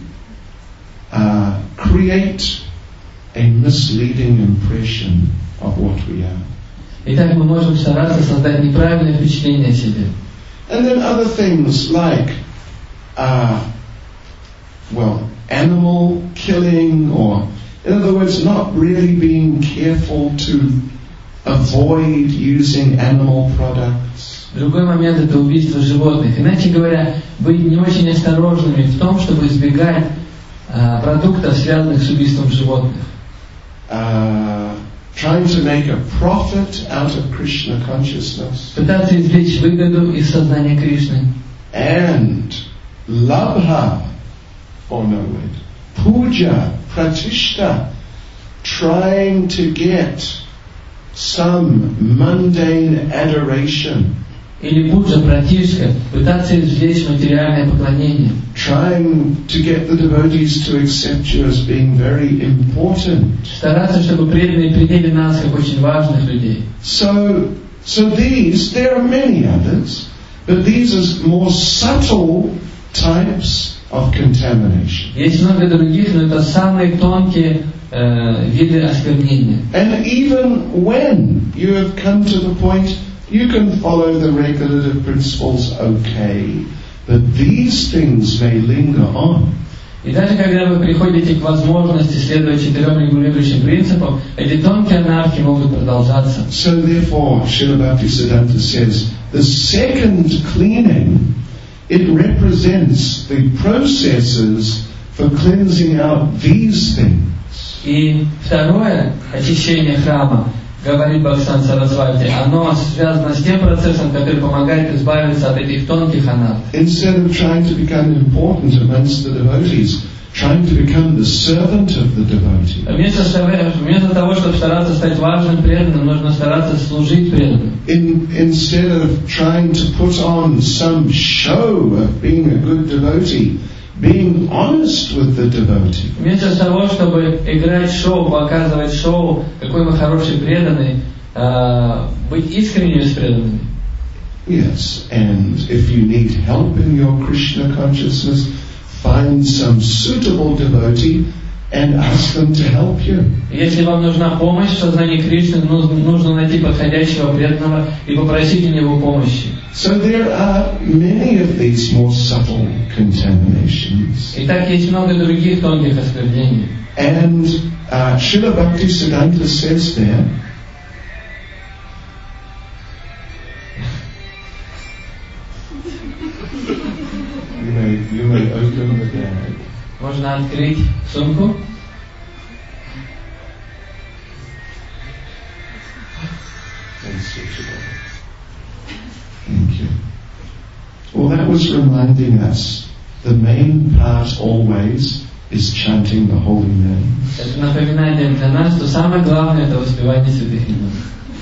create a misleading impression of what we are. Итак, мы можем стараться создать неправильное впечатление о себе. And then other things like, animal killing, or, in other words, not really being careful to avoid using animal products. Другой момент – это убийство животных. Иначе говоря, быть не очень осторожными в том, чтобы избегать продуктов, связанных с убийством животных. Trying to make a profit out of Krishna consciousness. Пытаться извлечь выгоду из сознания Кришны. And labha, puja, pratishta, trying to get some mundane adoration. Или пуджа, пратишка, пытаться извлечь материальное поклонение. Trying to get the devotees to accept you as being very important. Стараться, чтобы преданные приняли нас как очень важных людей. So there are many others, but these are more subtle types of contamination. Есть много других, но это самые тонкие виды осквернения. And even when you have come to the point you can follow the regulative principles okay, but these things may linger on. И даже когда вы приходите к возможности следовать 4 регулирующим принципам, эти тонкие анархии могут продолжаться. So therefore, Srila Bhaktisiddhanta says, the second cleaning, it represents the processes for cleansing out these things. И второе очищение храма, говорит Бхактисиданта Сарасвати, оно связано с тем процессом, который помогает избавиться от этих тонких анарх. Instead of trying to become important amongst the devotees, trying to become the servant of the devotee. Вместо того, чтобы стараться стать важным преданным, нужно стараться служить преданным. Instead of trying to put on some show of being a good devotee, being honest with the devotee. Вместо того, чтобы играть шоу, показывать шоу, какой мы хороший преданный, быть искренними с преданными. Yes, and if you need help in your Krishna consciousness, find some suitable devotee and ask them to help you. Если вам нужна помощь в сознании Кришны, нужно найти подходящего преданного и попросить у него помощи. So there are many of these more subtle contaminations. Итак, есть много других тонких осквернений. And Srila Bhaktisiddhanta says there, you may open the bag. Можно открыть сумку. And switch it on. Thank you. Well, that was reminding us the main part always is chanting the holy name. Это напоминание для нас, что самое главное это воспевание святых имен.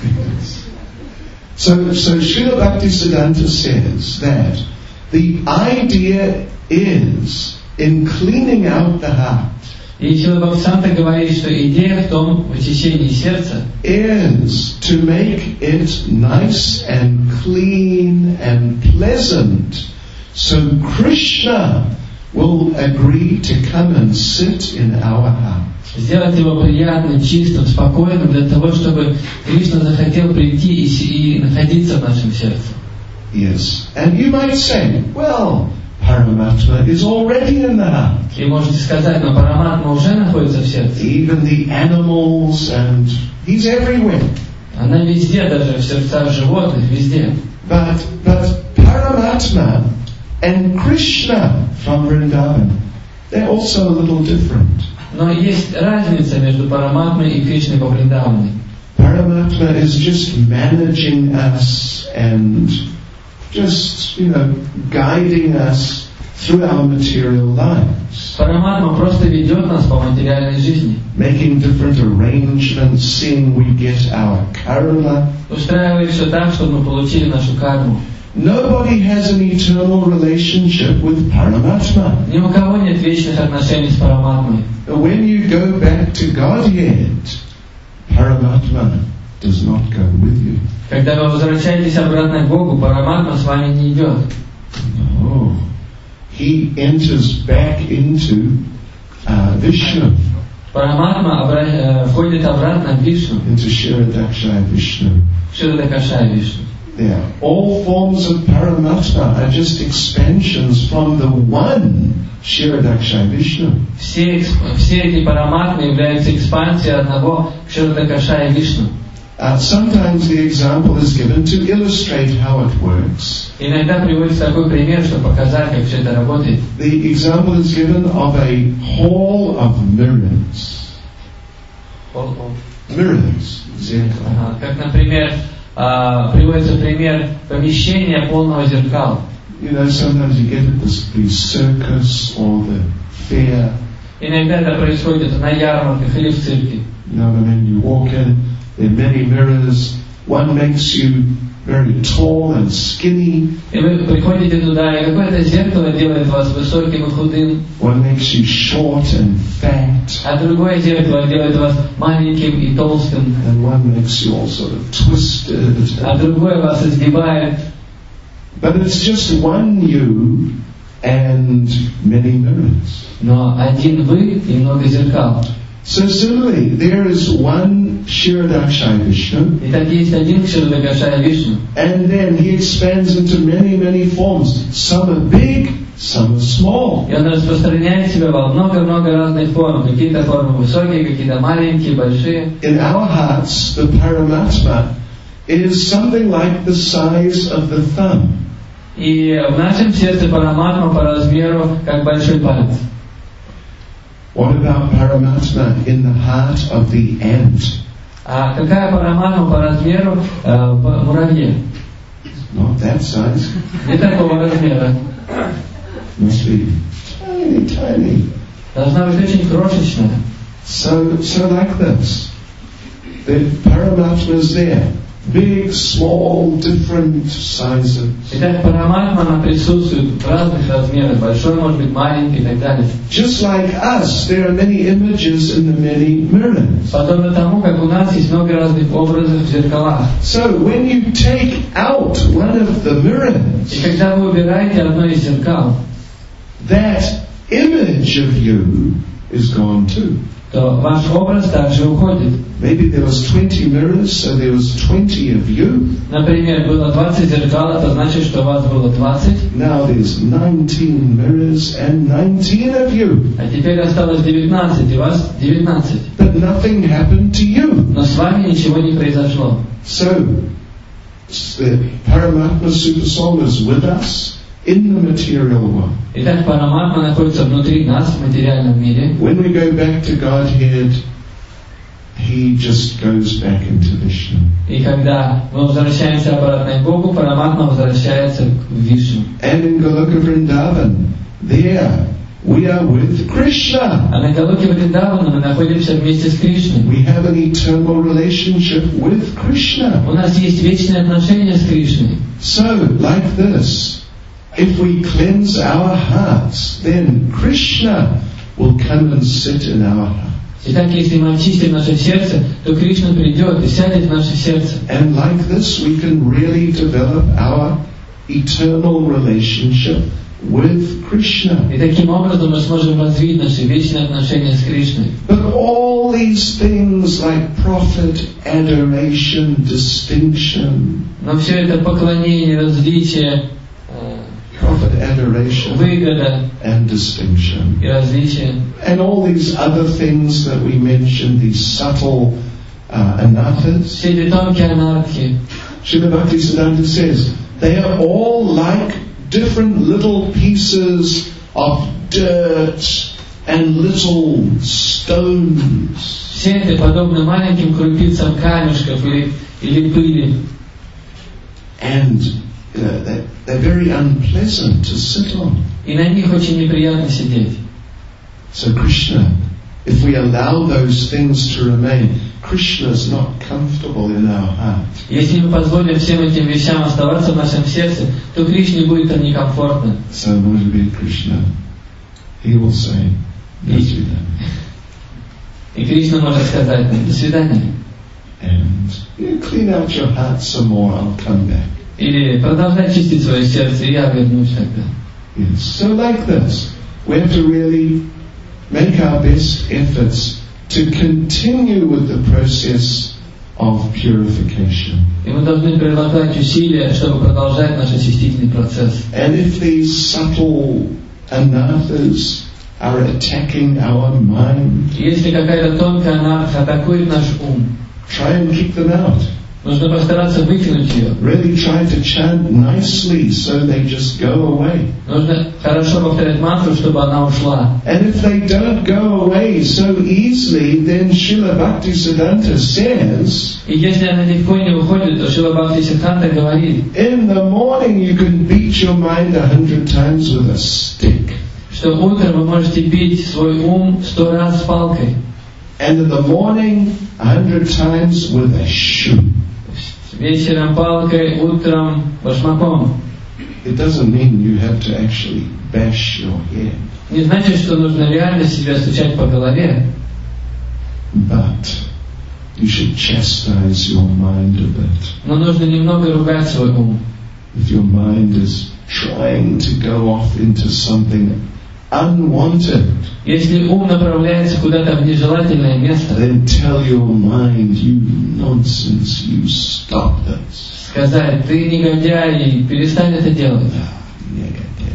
So Srila Bhaktisiddhanta says that the idea is in cleaning out the heart. И Шрила Бхактисиданта говорит, что идея в том, в очищении сердца, is to make it nice and clean and pleasant, so Krishna will agree to come and sit in our heart. Сделать его приятным, чистым, спокойным, для того, чтобы Кришна захотел прийти и находиться в нашем сердце. Yes, and you might say, well, Paramatma is already in the heart. И можете сказать, но Параматма уже находится в сердце. Even the animals, and he's everywhere. Она везде, даже в сердцах животных, везде. But Paramatma and Krishna from Vrindavan, they're also a little different. Но есть разница между Параматмой и Кришной по Вриндаване. Paramatma is just managing us and just, guiding us through our material lives. Параматма просто ведет нас по материальной жизни. Making different arrangements, seeing we get our karma. Устраивает все так, чтобы мы получили нашу карму. Nobody has an eternal relationship with Paramatma. Ни у кого нет вечных отношений с Параматмой. When you go back to Godhead, Paramatma does not go with you. Когда вы возвращаетесь обратно к Богу, Параматма с вами не идет. No. he enters back into Vishnu. Параматма входит обратно в Вишну, into Kshirodakshaya Vishnu. Кширодакашая Вишну. Yeah. All forms of Paramatma are just expansions from the one Kshirodakshaya Vishnu. Все эти параматмы являются экспансией одного Кширодакашая Вишну. Sometimes the example is given to illustrate how it works. Иногда приводится такой пример, чтобы показать, как все это работает. The example is given of a hall of mirrors. Mirrors. Ага. Как, например, приводится пример помещения полного зеркал. You know, sometimes you get at the circus or the fair. Иногда это происходит на ярмарках или в цирке. You know what I mean? You walk in, there are many mirrors. One makes you very tall and skinny. И вы приходите туда, и какое-то зеркало делает вас высоким и худым. One makes you short and fat. А другое зеркало делает вас маленьким и толстым. And one makes you all sort of twisted. А другое вас изгибает. But it's just one you and many mirrors. Но один вы и много зеркал. So similarly, there is one Kshirodakshaya Vishnu. Итак, есть один Кширодакашая Вишну. And then he expands into many, many forms. Some are big, some are small. И он распространяет себя во много-много разных форм. Какие-то формы высокие, какие-то маленькие, большие. In our hearts, the Paramatma is something like the size of the thumb. И в нашем сердце параматма по размеру, как большой палец. What about Paramatma in the heart of the ant? А какая параматма по размеру в муравье? Not that size. Не такого размера. Must be tiny, tiny. Должна быть очень крошечная. So like this. The Paramatma is there. Big, small, different sizes. Итак, параматма, она присутствует в разных размерах. Большой, может быть, маленький и так далее. Just like us, there are many images in the many mirrors. Подобно тому, как у нас есть много разных образов в зеркалах. So when you take out one of the mirrors, И когда вы убираете одно из зеркал, that image of you is gone too. то ваш образ также уходит. Maybe there was 20 mirrors, so there was 20 of you. Например, было 20 зеркал, это значит, что у вас было 20. Now there's 19 mirrors and 19 of you. А теперь осталось 19, и у вас 19. But nothing happened to you. Но с вами ничего не произошло. So, the Paramatma Super Soul is with us in the material world. Итак, параматма находится внутри нас в материальном мире. When we go back to Godhead, he just goes back into Vishnu. И когда мы возвращаемся обратно к Богу, параматма возвращается к Вишну. And in Goloka Vrindavan, there we are with Krishna. А на Галоке Вриндавана мы находимся вместе с Кришной. We have an eternal relationship with Krishna. У нас есть вечные отношения с Кришной. So, like this, if we cleanse our hearts, then Krishna will come and sit in our heart. Итак, если мы очистим наше сердце, то Кришна придет и сядет в наше сердце. And like this, we can really develop our eternal relationship with Krishna. И таким образом мы сможем развить наши вечные отношения с Кришной. But all these things like profit, adoration, distinction, Но все это поклонение, различие, profit, adoration, выгода and distinction, и различие, and all these other things that we mentioned, these subtle anathas. все эти тонкие анархии. Srila Bhaktisiddhanta says, they are all like different little pieces of dirt and little stones. Все это подобно маленьким крупицам камешков или пыли. And they're very unpleasant to sit on. И на них очень неприятно сидеть. So Krishna, if we allow those things to remain, Krishna is not comfortable in our heart. Если мы позволим всем этим вещам оставаться в нашем сердце, то Кришне будет там некомфортно. So will be Krishna. He will say, "До свидания." И Кришна может сказать нам: до свидания. And you clean out your heart some more, I'll come back. Или продолжай чистить свое сердце, и я вернусь тогда. Yes. So like this, we have to really make our best efforts to continue with the process of purification. И мы должны прилагать усилия, чтобы продолжать наш очистительный процесс. And if these subtle anathas are attacking our mind, Если какая-то тонкая анарха атакует наш ум, try and kick them out. нужно постараться выкинуть ее. Really try to chant nicely so they just go away. Нужно хорошо повторять мантру, чтобы она ушла. And if they don't go away so easily, then Srila Bhaktisiddhanta says, И если она легко не уходит, то Шрила Бхактисиддханта говорит, in the morning you can beat your mind 100 times with a stick. что утром вы можете бить свой ум 100 раз палкой, And in the morning 100 times with a shoe. вечером палкой, утром башмаком. It doesn't mean you have to actually bash your head. Не значит, что нужно реально себя стучать по голове, But you should chastise your mind a bit. но нужно немного ругать свой ум. If your mind is trying to go off into something unwanted, Если ум направляется куда-то в нежелательное место, then tell your mind, you nonsense, you stop this. сказать, ты негодяй, и перестань это делать. Negative.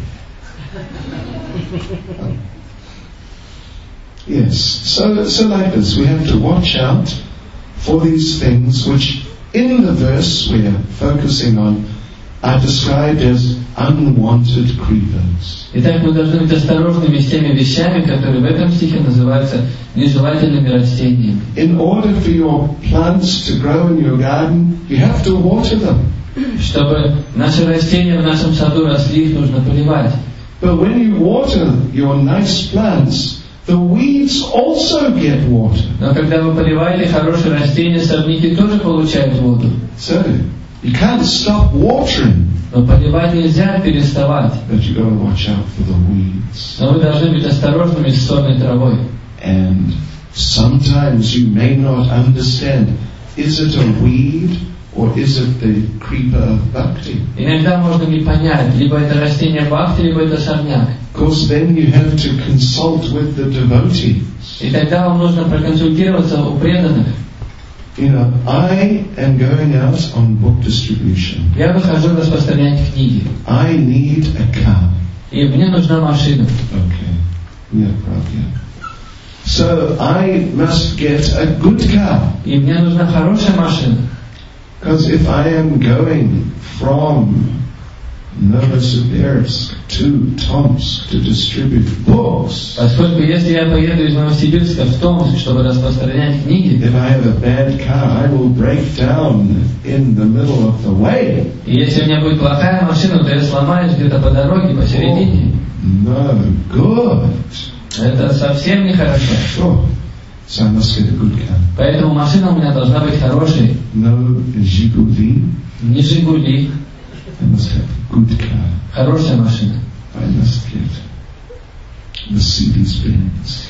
Yes, so like this, we have to watch out for these things which in the verse we are focusing on are described as unwanted creepers. Итак, мы должны быть осторожными с теми вещами, которые в этом стихе называются нежелательными растениями. In order for your plants to grow in your garden, you have to water them. Чтобы наши растения в нашем саду росли, их нужно поливать. But when you water your nice plants, the weeds also get water. Но когда вы поливаете хорошие растения, сорняки тоже получают воду. So, you can't stop watering, Но поливать нельзя переставать. but you've got to watch out for the weeds. Но вы должны быть осторожными с сорной травой. And sometimes you may not understand, is it a weed or is it the creeper of bhakti? Иногда можно не понять, либо это растение бхакти, либо это сорняк. Of course, then you have to consult with the devotees. И тогда вам нужно проконсультироваться у преданных. You know, I am going out on book distribution. Я выхожу распространять книги. I need a car. И мне нужна машина. Okay. Yeah, right, yeah. So I must get a good car. И мне нужна хорошая машина. Because if I am going from Novosibirsk to Tomsk to distribute books, Поскольку если я поеду из Новосибирска в Томск, чтобы распространять книги, if I have a bad car, I will break down in the middle of the way. и если у меня будет плохая машина, то я сломаюсь где-то по дороге, посередине. No good. Это совсем нехорошо. Sure. So I must get a good car. Поэтому машина у меня должна быть хорошей. No Zhiguli. Не Жигули, I must have a good car. хорошая машина. I must get Mercedes-Benz.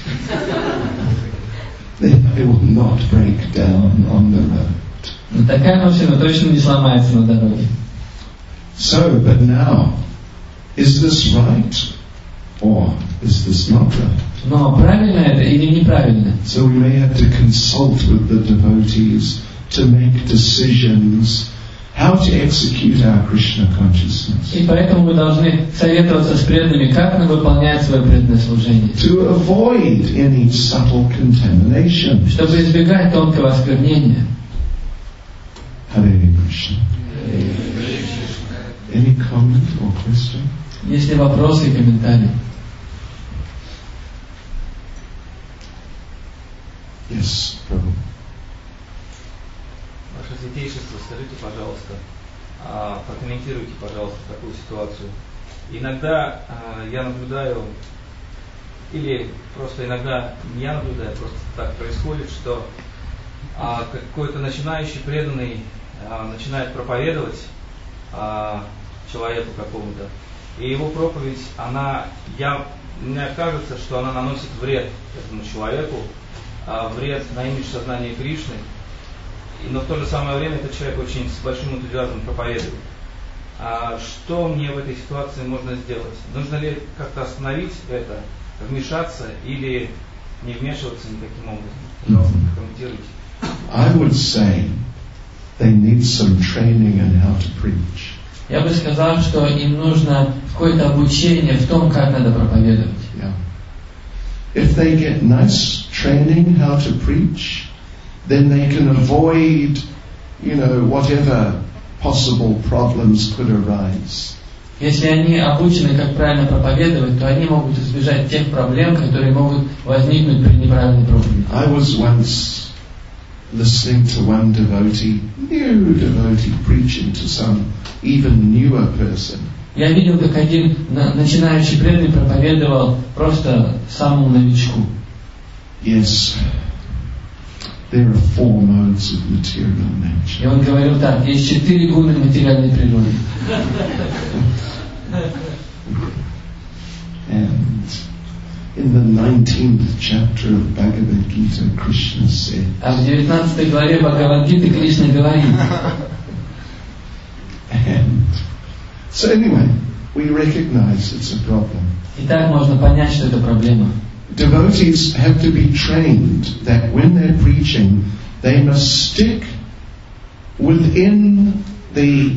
Then I will not break down on the road. Но такая машина точно не сломается на дороге. So, but now, is this right or is this not right? Но правильно это или неправильно? So we may have to consult with the devotees to make decisions how to execute our Krishna consciousness. И поэтому мы должны советоваться с преданными, как нам выполнять свое преданное служение. To avoid any subtle contamination. Чтобы избегать тонкого осквернения. Hare Krishna. Any comment or question? Есть ли вопросы и комментарии? Yes, Prabhu. Ваше Святейшество, скажите, пожалуйста, прокомментируйте, пожалуйста, такую ситуацию. Иногда я наблюдаю, или просто иногда не я наблюдаю, просто так происходит, что какой-то начинающий преданный начинает проповедовать человеку какому-то, и его проповедь, мне кажется, что она наносит вред этому человеку, вред на имидж сознания Кришны, но в то же самое время этот человек очень с большим энтузиазмом проповедует. что мне в этой ситуации можно сделать? Нужно ли как-то остановить это, вмешаться или не вмешиваться никаким образом? Пожалуйста, комментируйте. I would say they need some training in how to preach. Я бы сказал, что им нужно какое-то обучение в том, как надо проповедовать. Yeah. If they get nice training how to preach, then they can avoid, whatever possible problems could arise. Если они обучены, как правильно проповедовать, то они могут избежать тех проблем, которые могут возникнуть при неправильной проповеди. I was once listening to one new devotee preaching to some even newer person. Я видел, как один начинающий преданный проповедовал просто самому новичку. Yes, there are 4 modes of material nature. И он говорил так: есть 4 гуны материальной природы. And in the 19th chapter of Bhagavad Gita, Krishna said, А в 19 главе Бхагавад-гиты Кришна говорит. and so anyway, we recognize it's a problem. И так можно понять, что это проблема. Devotees have to be trained that when they're preaching, they must stick within the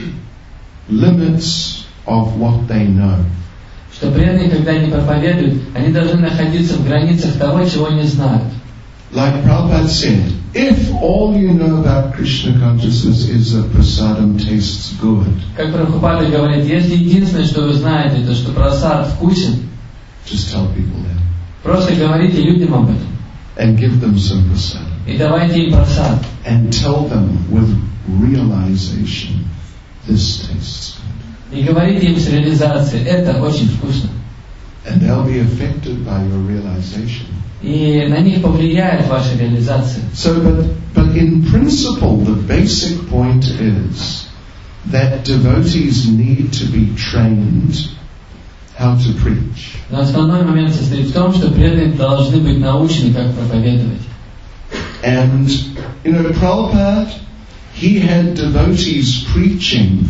limits of what they know. Что преданные, когда они проповедуют, они должны находиться в границах того, чего не знают. Like Prabhupada said, if all you know about Krishna consciousness is that prasadam tastes good, Как Прабхупада говорит, если единственное, что вы знаете, это что прасад вкусен, just tell people that просто говорите людям об этом. and give them some prasadam И давайте им прасад. and tell them with realization, this tastes good. И говорите им с реализацией, это очень вкусно. And they'll be affected by your realization. И на них повлияет ваша реализация. So, but in principle, the basic point is that devotees need to be trained how to preach. Но основной момент состоит в том, что преданные должны быть научены, как проповедовать. And, Prabhupada, he had devotees preaching,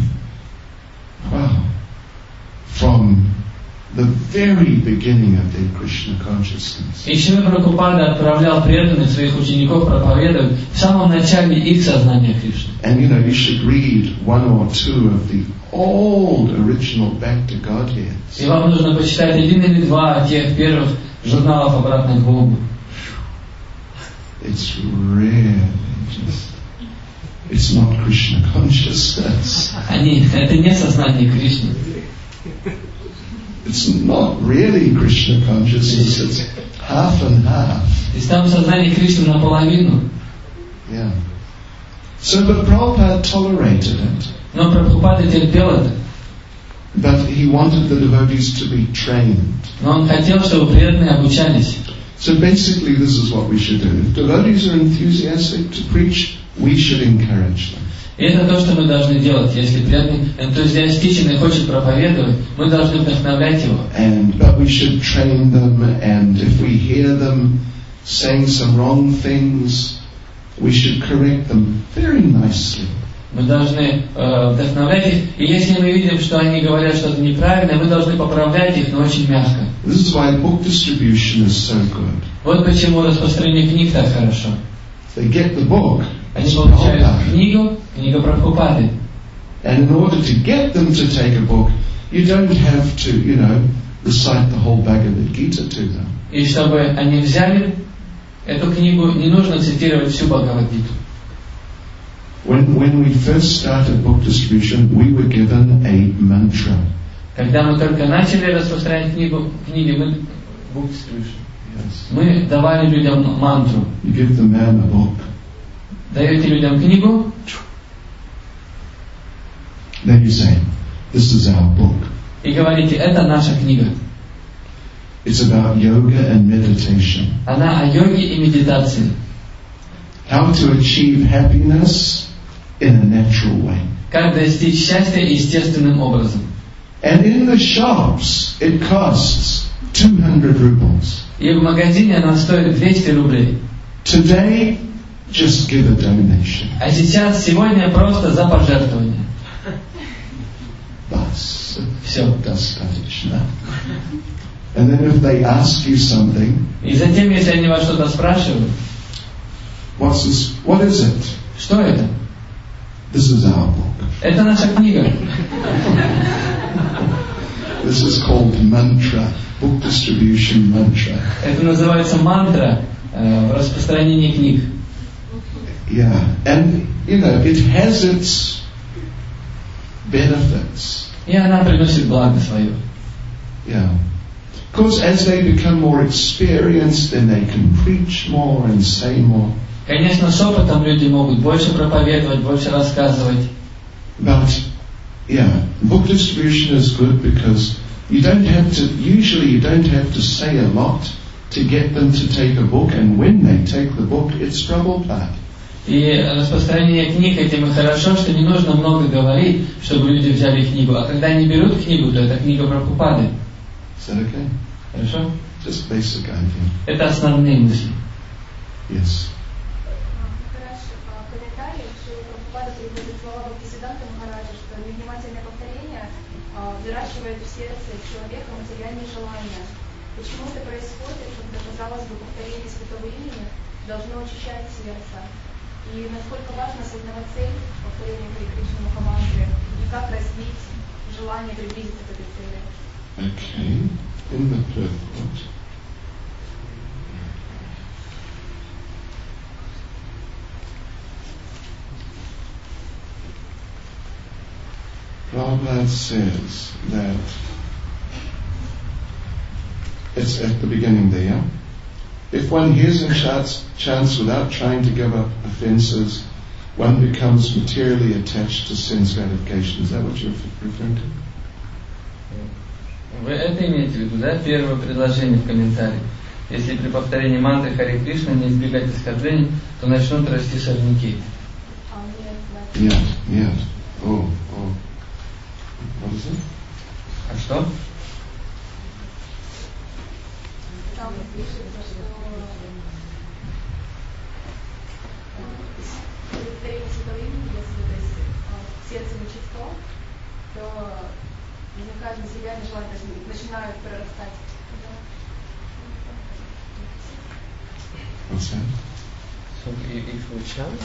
from the very beginning of their Krishna consciousness. И Шрила Прабхупада отправлял преданных своих учеников проповедовать в самом начале их сознания Кришны. And you should read 1 or 2 of the old original Back to Godheads. И вам нужно почитать 1 или 2 тех первых журналов «Обратно к Богу». It's really just, it's not Krishna consciousness. Это не сознание Кришны. It's not really Krishna consciousness, it's half and half. То есть там сознание Кришны наполовину. Yeah. So, but Prabhupada tolerated it. Но Прабхупада терпел это. But he wanted the devotees to be trained. Но он хотел, чтобы преданные обучались. So basically this is what we should do. If devotees are enthusiastic to preach, we should encourage them. И это то, что мы должны делать. Если преданный энтузиастичен и хочет проповедовать, мы должны вдохновлять его. But we should train them, and if we hear them saying some wrong things, we should correct them very nicely. Мы должны вдохновлять их. И если мы видим, что они говорят что-то неправильное, мы должны поправлять их, но очень мягко. This is why book distribution is so good. Вот почему распространение книг так хорошо. They get the book. Они получают книгу Прабхупады. And in order to get them to take a book, you don't have to, recite the whole Bhagavad Gita to them. И чтобы они взяли эту книгу, не нужно цитировать всю Бхагавад-гиту. When we first started book distribution, we were given a mantra. Когда мы только начали распространять книги, мы давали людям мантру. You give the man a book. Даете людям книгу. Then you say, this is our book. И говорите, это наша книга. It's about yoga and meditation. Она о йоге и медитации. How to achieve happiness in a natural way. Как достичь счастья естественным образом. And in the shops, it costs 200 rubles. И в магазине она стоит 200 рублей. Today, just give a donation. А сейчас, сегодня просто за пожертвование. Все. Достаточно. And then if they ask you something, И затем, если они вас что-то спрашивают, what is it? что это? This is our book. Это наша книга. This is called mantra, book distribution mantra. Это называется мантра в распространении книг. Yeah, and it has its benefits. И она приносит благо свое. Yeah. Of course, as they become more experienced, then they can preach more and say more. Конечно, с опытом люди могут больше проповедовать, больше рассказывать. But, yeah, book distribution is good because you don't have to say a lot to get them to take a book, and when they take the book, it's Prabhupada. И распространение книг этим и хорошо, что не нужно много говорить, чтобы люди взяли книгу. А когда они берут книгу, то это книга Прабхупады. Is that okay? Хорошо? Just basic idea. Это основные мысли. Yes. Выращивает в сердце человека материальные желания. Почему это происходит? Когда, казалось бы, повторение святого имени должно очищать сердце. И насколько важно осознавать цель повторения Харе Кришна Махамантры и как развить желание приблизиться к этой цели. Okay. In the purport. Prabhupada says that it's at the beginning there, yeah? If one hears and chants without trying to give up offenses, one becomes materially attached to sense gratification. Is that what you're referring to? Вы это имеете в виду, да? Первое предложение в комментарии. Если при повторении мантры Харе Кришна не избегать оскорблений, то начнут расти сорняки. Нет. Oh. What is it? А что? Там пишется, что повторение святого имени, если сердце нечисто, то возникает материальное желание, то есть начинают прорастать. What's that? So if we chant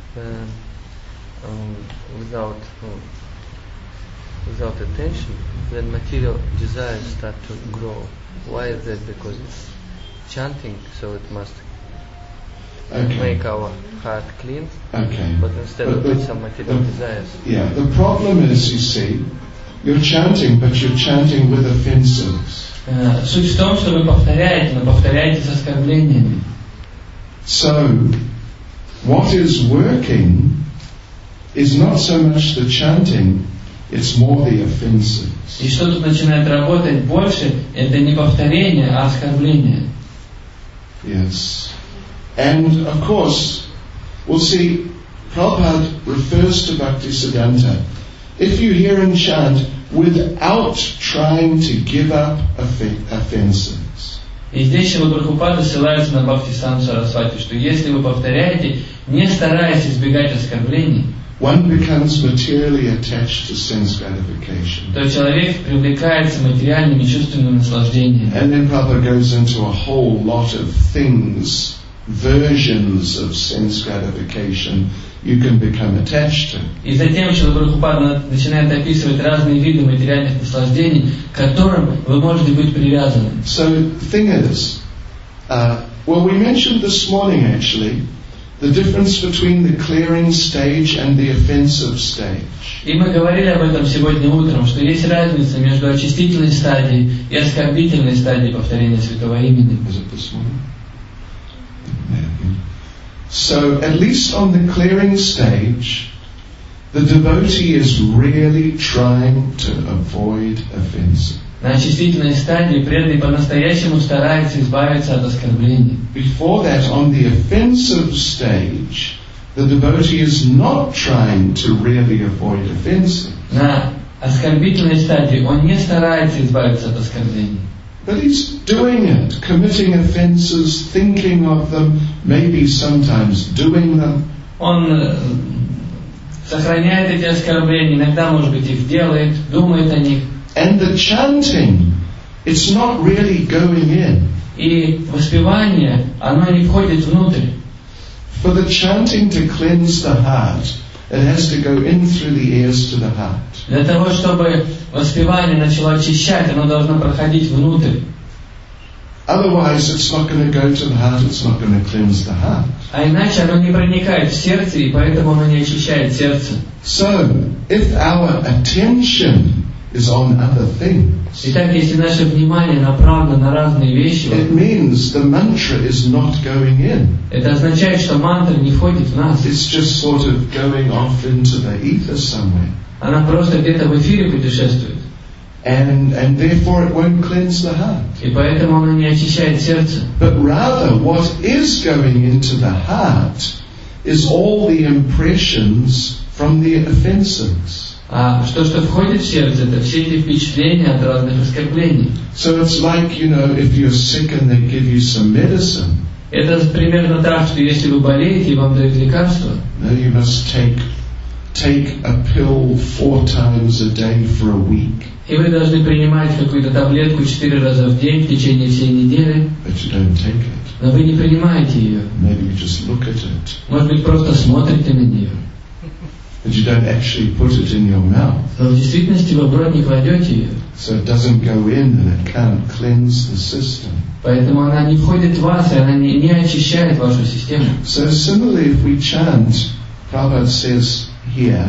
without attention, then material desires start to grow. Why is that? Because it's chanting, so it must make our heart clean. Okay. But instead of with some material desires. Yeah, the problem is, you see, you're chanting, but you're chanting with offenses. Суть в том, что вы повторяете, но повторяете с оскорблениями. So, what is working is not so much the chanting, it's more the offenses. И что тут начинает работать больше, это не повторение, а оскорбление. Yes. And of course, we'll see, Prabhupada refers to Bhaktisiddhanta. If you hear and chant without trying to give up offenses. И здесь Шрила Прабхупада ссылается на Бхактисиддханту Сарасвати, что если вы повторяете, не стараясь избегать оскорблений, one becomes materially attached to sense gratification. То человек привлекается материальным и чувственным наслаждением. And then Prabhupada goes into a whole lot of things, versions of sense gratification you can become attached to. И затем Шрила Прабхупада начинает описывать разные виды материальных наслаждений, к которым вы можете быть привязаны. So the thing is, well, we mentioned this morning actually, the difference between the clearing stage and the offensive stage. И мы говорили об этом сегодня утром, что есть разница между очистительной стадией и оскорбительной стадией повторения святого имени. Was it this morning? So at least on the clearing stage, the devotee is really trying to avoid offenses. На очистительной стадии преданный по-настоящему старается избавиться от оскорблений. Before that, on the offensive stage, the devotee is not trying to really avoid offenses. На оскорбительной стадии он не старается избавиться от оскорблений. But he's doing it, committing offenses, thinking of them, maybe sometimes doing them. Он сохраняет эти оскорбления, иногда, может быть, их делает, думает о них. And the chanting, it's not really going in. И воспевание, оно не входит внутрь. For the chanting to cleanse the heart, it has to go in through the ears to the heart. Для того, чтобы воспевание начало очищать, оно должно проходить внутрь. Otherwise, it's not going to go to the heart, it's not going to cleanse the heart. А иначе оно не проникает в сердце, и поэтому оно не очищает сердце. So, if our attention is on other things, Итак, если наше внимание направлено на разные вещи, it means the mantra is not going in. это означает, что мантра не входит в нас. It's just sort of going off into the ether somewhere. Она просто где-то в эфире путешествует. And therefore it won't cleanse the heart. И поэтому оно не очищает сердце. But rather, what is going into the heart is all the impressions from the offenses. А что входит в сердце, это все эти впечатления от разных оскорблений. So it's like, if you're sick and they give you some medicine, Это примерно так, что если вы болеете и вам дают лекарство, you must take a pill 4 times a day for a week. и вы должны принимать какую-то таблетку 4 раза в день в течение всей недели, But you don't take it. но вы не принимаете ее. Maybe you just look at it. Может быть, просто смотрите на нее. But you don't actually put it in your mouth. Но в действительности вы в рот не кладете ее. So it doesn't go in and it can't cleanse the system. Поэтому она не входит в вас, и она не очищает вашу систему. So similarly, if we chant, Prabhupada says here,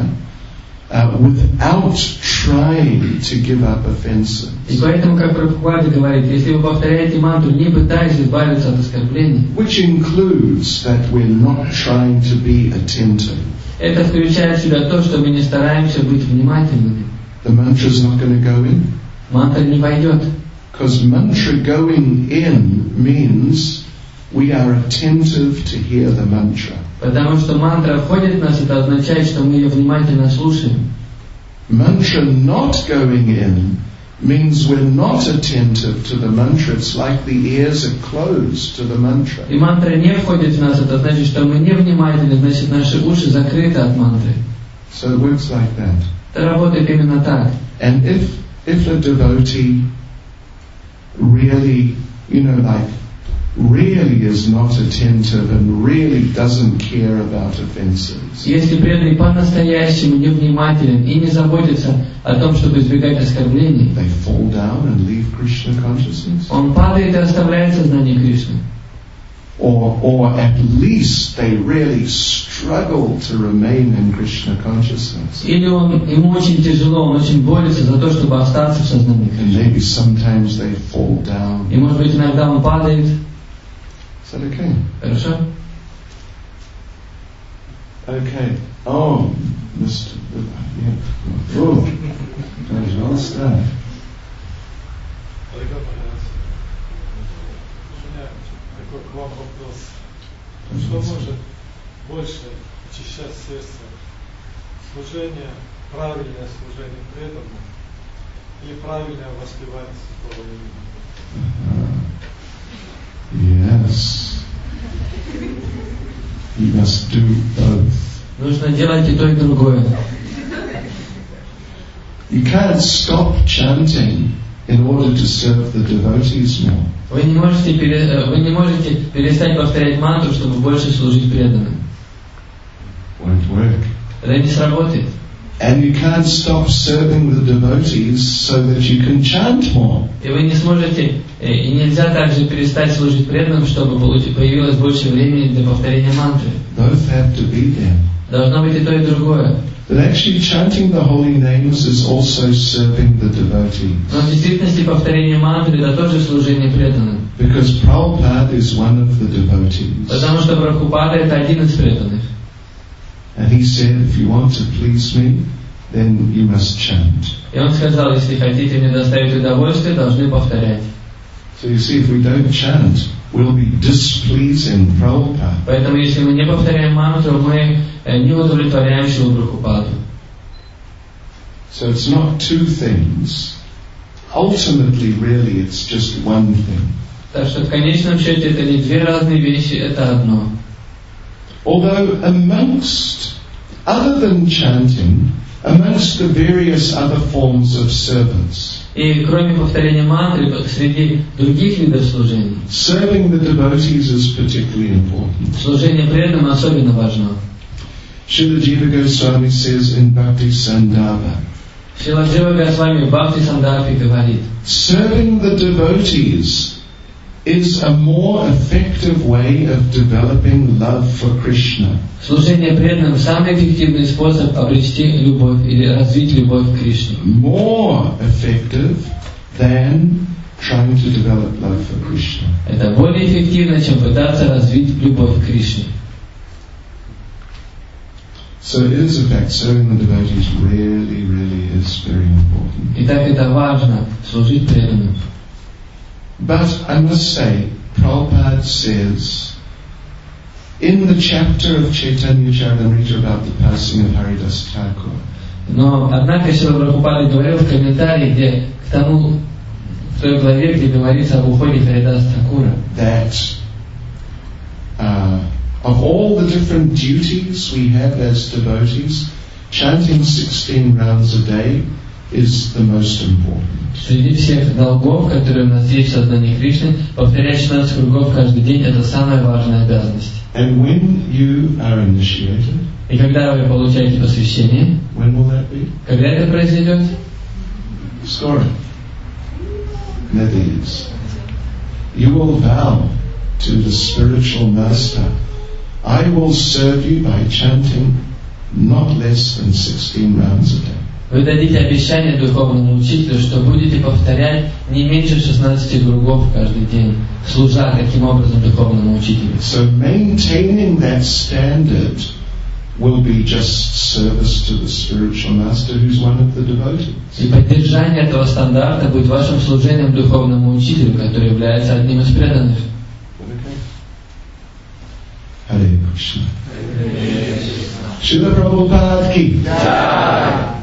without trying to give up offenses. И поэтому, как Прабхупада говорит, если вы повторяете мантру, не пытаясь избавиться от оскорблений, Which includes that we're not trying to be attentive. это включает в себя то, что мы не стараемся быть внимательными. The mantra is not going to go in. Мантра не пойдет. Because mantra going in means we are attentive to hear the mantra. Потому что мантра входит в нас, это означает, что мы ее внимательно слушаем. Mantra not going in means we're not attentive to the mantra. It's like the ears are closed to the mantra. И мантра не входит в нас, это значит, что мы не внимательны, значит, наши уши закрыты от мантры. So it works like that. Это работает именно так. And if a devotee really, really is not attentive and really doesn't care about offenses, Если преданный по-настоящему не внимателен и не заботится о том, чтобы избегать оскорблений, they fall down and leave Krishna consciousness. он падает и оставляет сознание Кришны. Or at least they really struggle to remain in Krishna consciousness. Или ему очень тяжело, он очень борется за то, чтобы остаться в сознании And Кришны. maybe sometimes they fall down. И может быть иногда он падает. Is that okay? Хорошо? Okay. Oh, Mr. Yeah. Oh, пожалуйста. Такой к вам вопрос. Что может больше очищать сердце? Служение, правильное служение преданному или правильное воспевание святого имени? Yes. You must do both. Нужно делать и то, и другое. You can't stop chanting in order to serve the devotees more. Вы не можете перестать повторять мантру, чтобы больше служить преданным. Won't work. Это не сработает. And you can't stop serving the devotees so that you can chant more. И вы не сможете, и нельзя также перестать служить преданным, чтобы появилось больше времени для повторения мантры. Both have to be there. Должно быть и то, и другое. But actually chanting the holy names is also serving the devotees. Но в действительности повторение мантры это тоже служение преданным. Because Prabhupada is one of the devotees. Потому что Прабхупада это один из преданных. And he said, if you want to please me, then you must chant. И он сказал, если хотите мне доставить удовольствие, должны повторять. So you see, if we don't chant, we'll be displeasing Prabhupada. Поэтому если мы не повторяем мантру, мы не удовлетворяем Шрилу Прабхупаду. So it's not two things. Ultimately, really, it's just one thing. Так что в конечном счете это не две разные вещи, это одно. Although amongst, other than chanting, amongst the various other forms of service, И кроме повторения мантры, среди других видов служений, serving the devotees is particularly important. служение преданным особенно важно. Srila Jiva Goswami says in Bhakti Sandarbha, Шрила Джива Госвами в Бхакти Сандарбхе говорит, serving the devotees is a more effective way of developing love for Krishna. служение преданным – самый эффективный способ обрести любовь или развить любовь к Кришне. More effective than trying to develop love for Krishna. Это более эффективно, чем пытаться развить любовь к Кришне. So it is a fact, serving the devotees really is very important. Итак, это важно, служить преданным. But I must say, Prabhupada says, in the chapter of Chaitanya Charitamrita about the passing of Haridas Thakur, Но, однако, Шрила Прабхупада говорил в комментарии, где к тому, в той главе, где говорится об уходе Харидас Thakura, that of all the different duties we have as devotees, chanting 16 rounds a day is the most important. среди всех долгов, которые у нас есть в сознании Кришны, повторять 16 кругов каждый день – это самая важная обязанность. And when you are initiated, И когда вы получаете посвящение, when will that be? когда это произойдет? Skoro. That is, you will vow to the spiritual master, I will serve you by chanting not less than 16 rounds a day. Вы дадите обещание духовному учителю, что будете повторять не меньше 16 кругов каждый день, служа таким образом духовному учителю. So maintaining that standard will be just service to the spiritual master who's one of the devotees. И поддержание этого стандарта будет вашим служением духовному учителю, который является одним из преданных. Hare Krishna. Srila Prabhupada ki.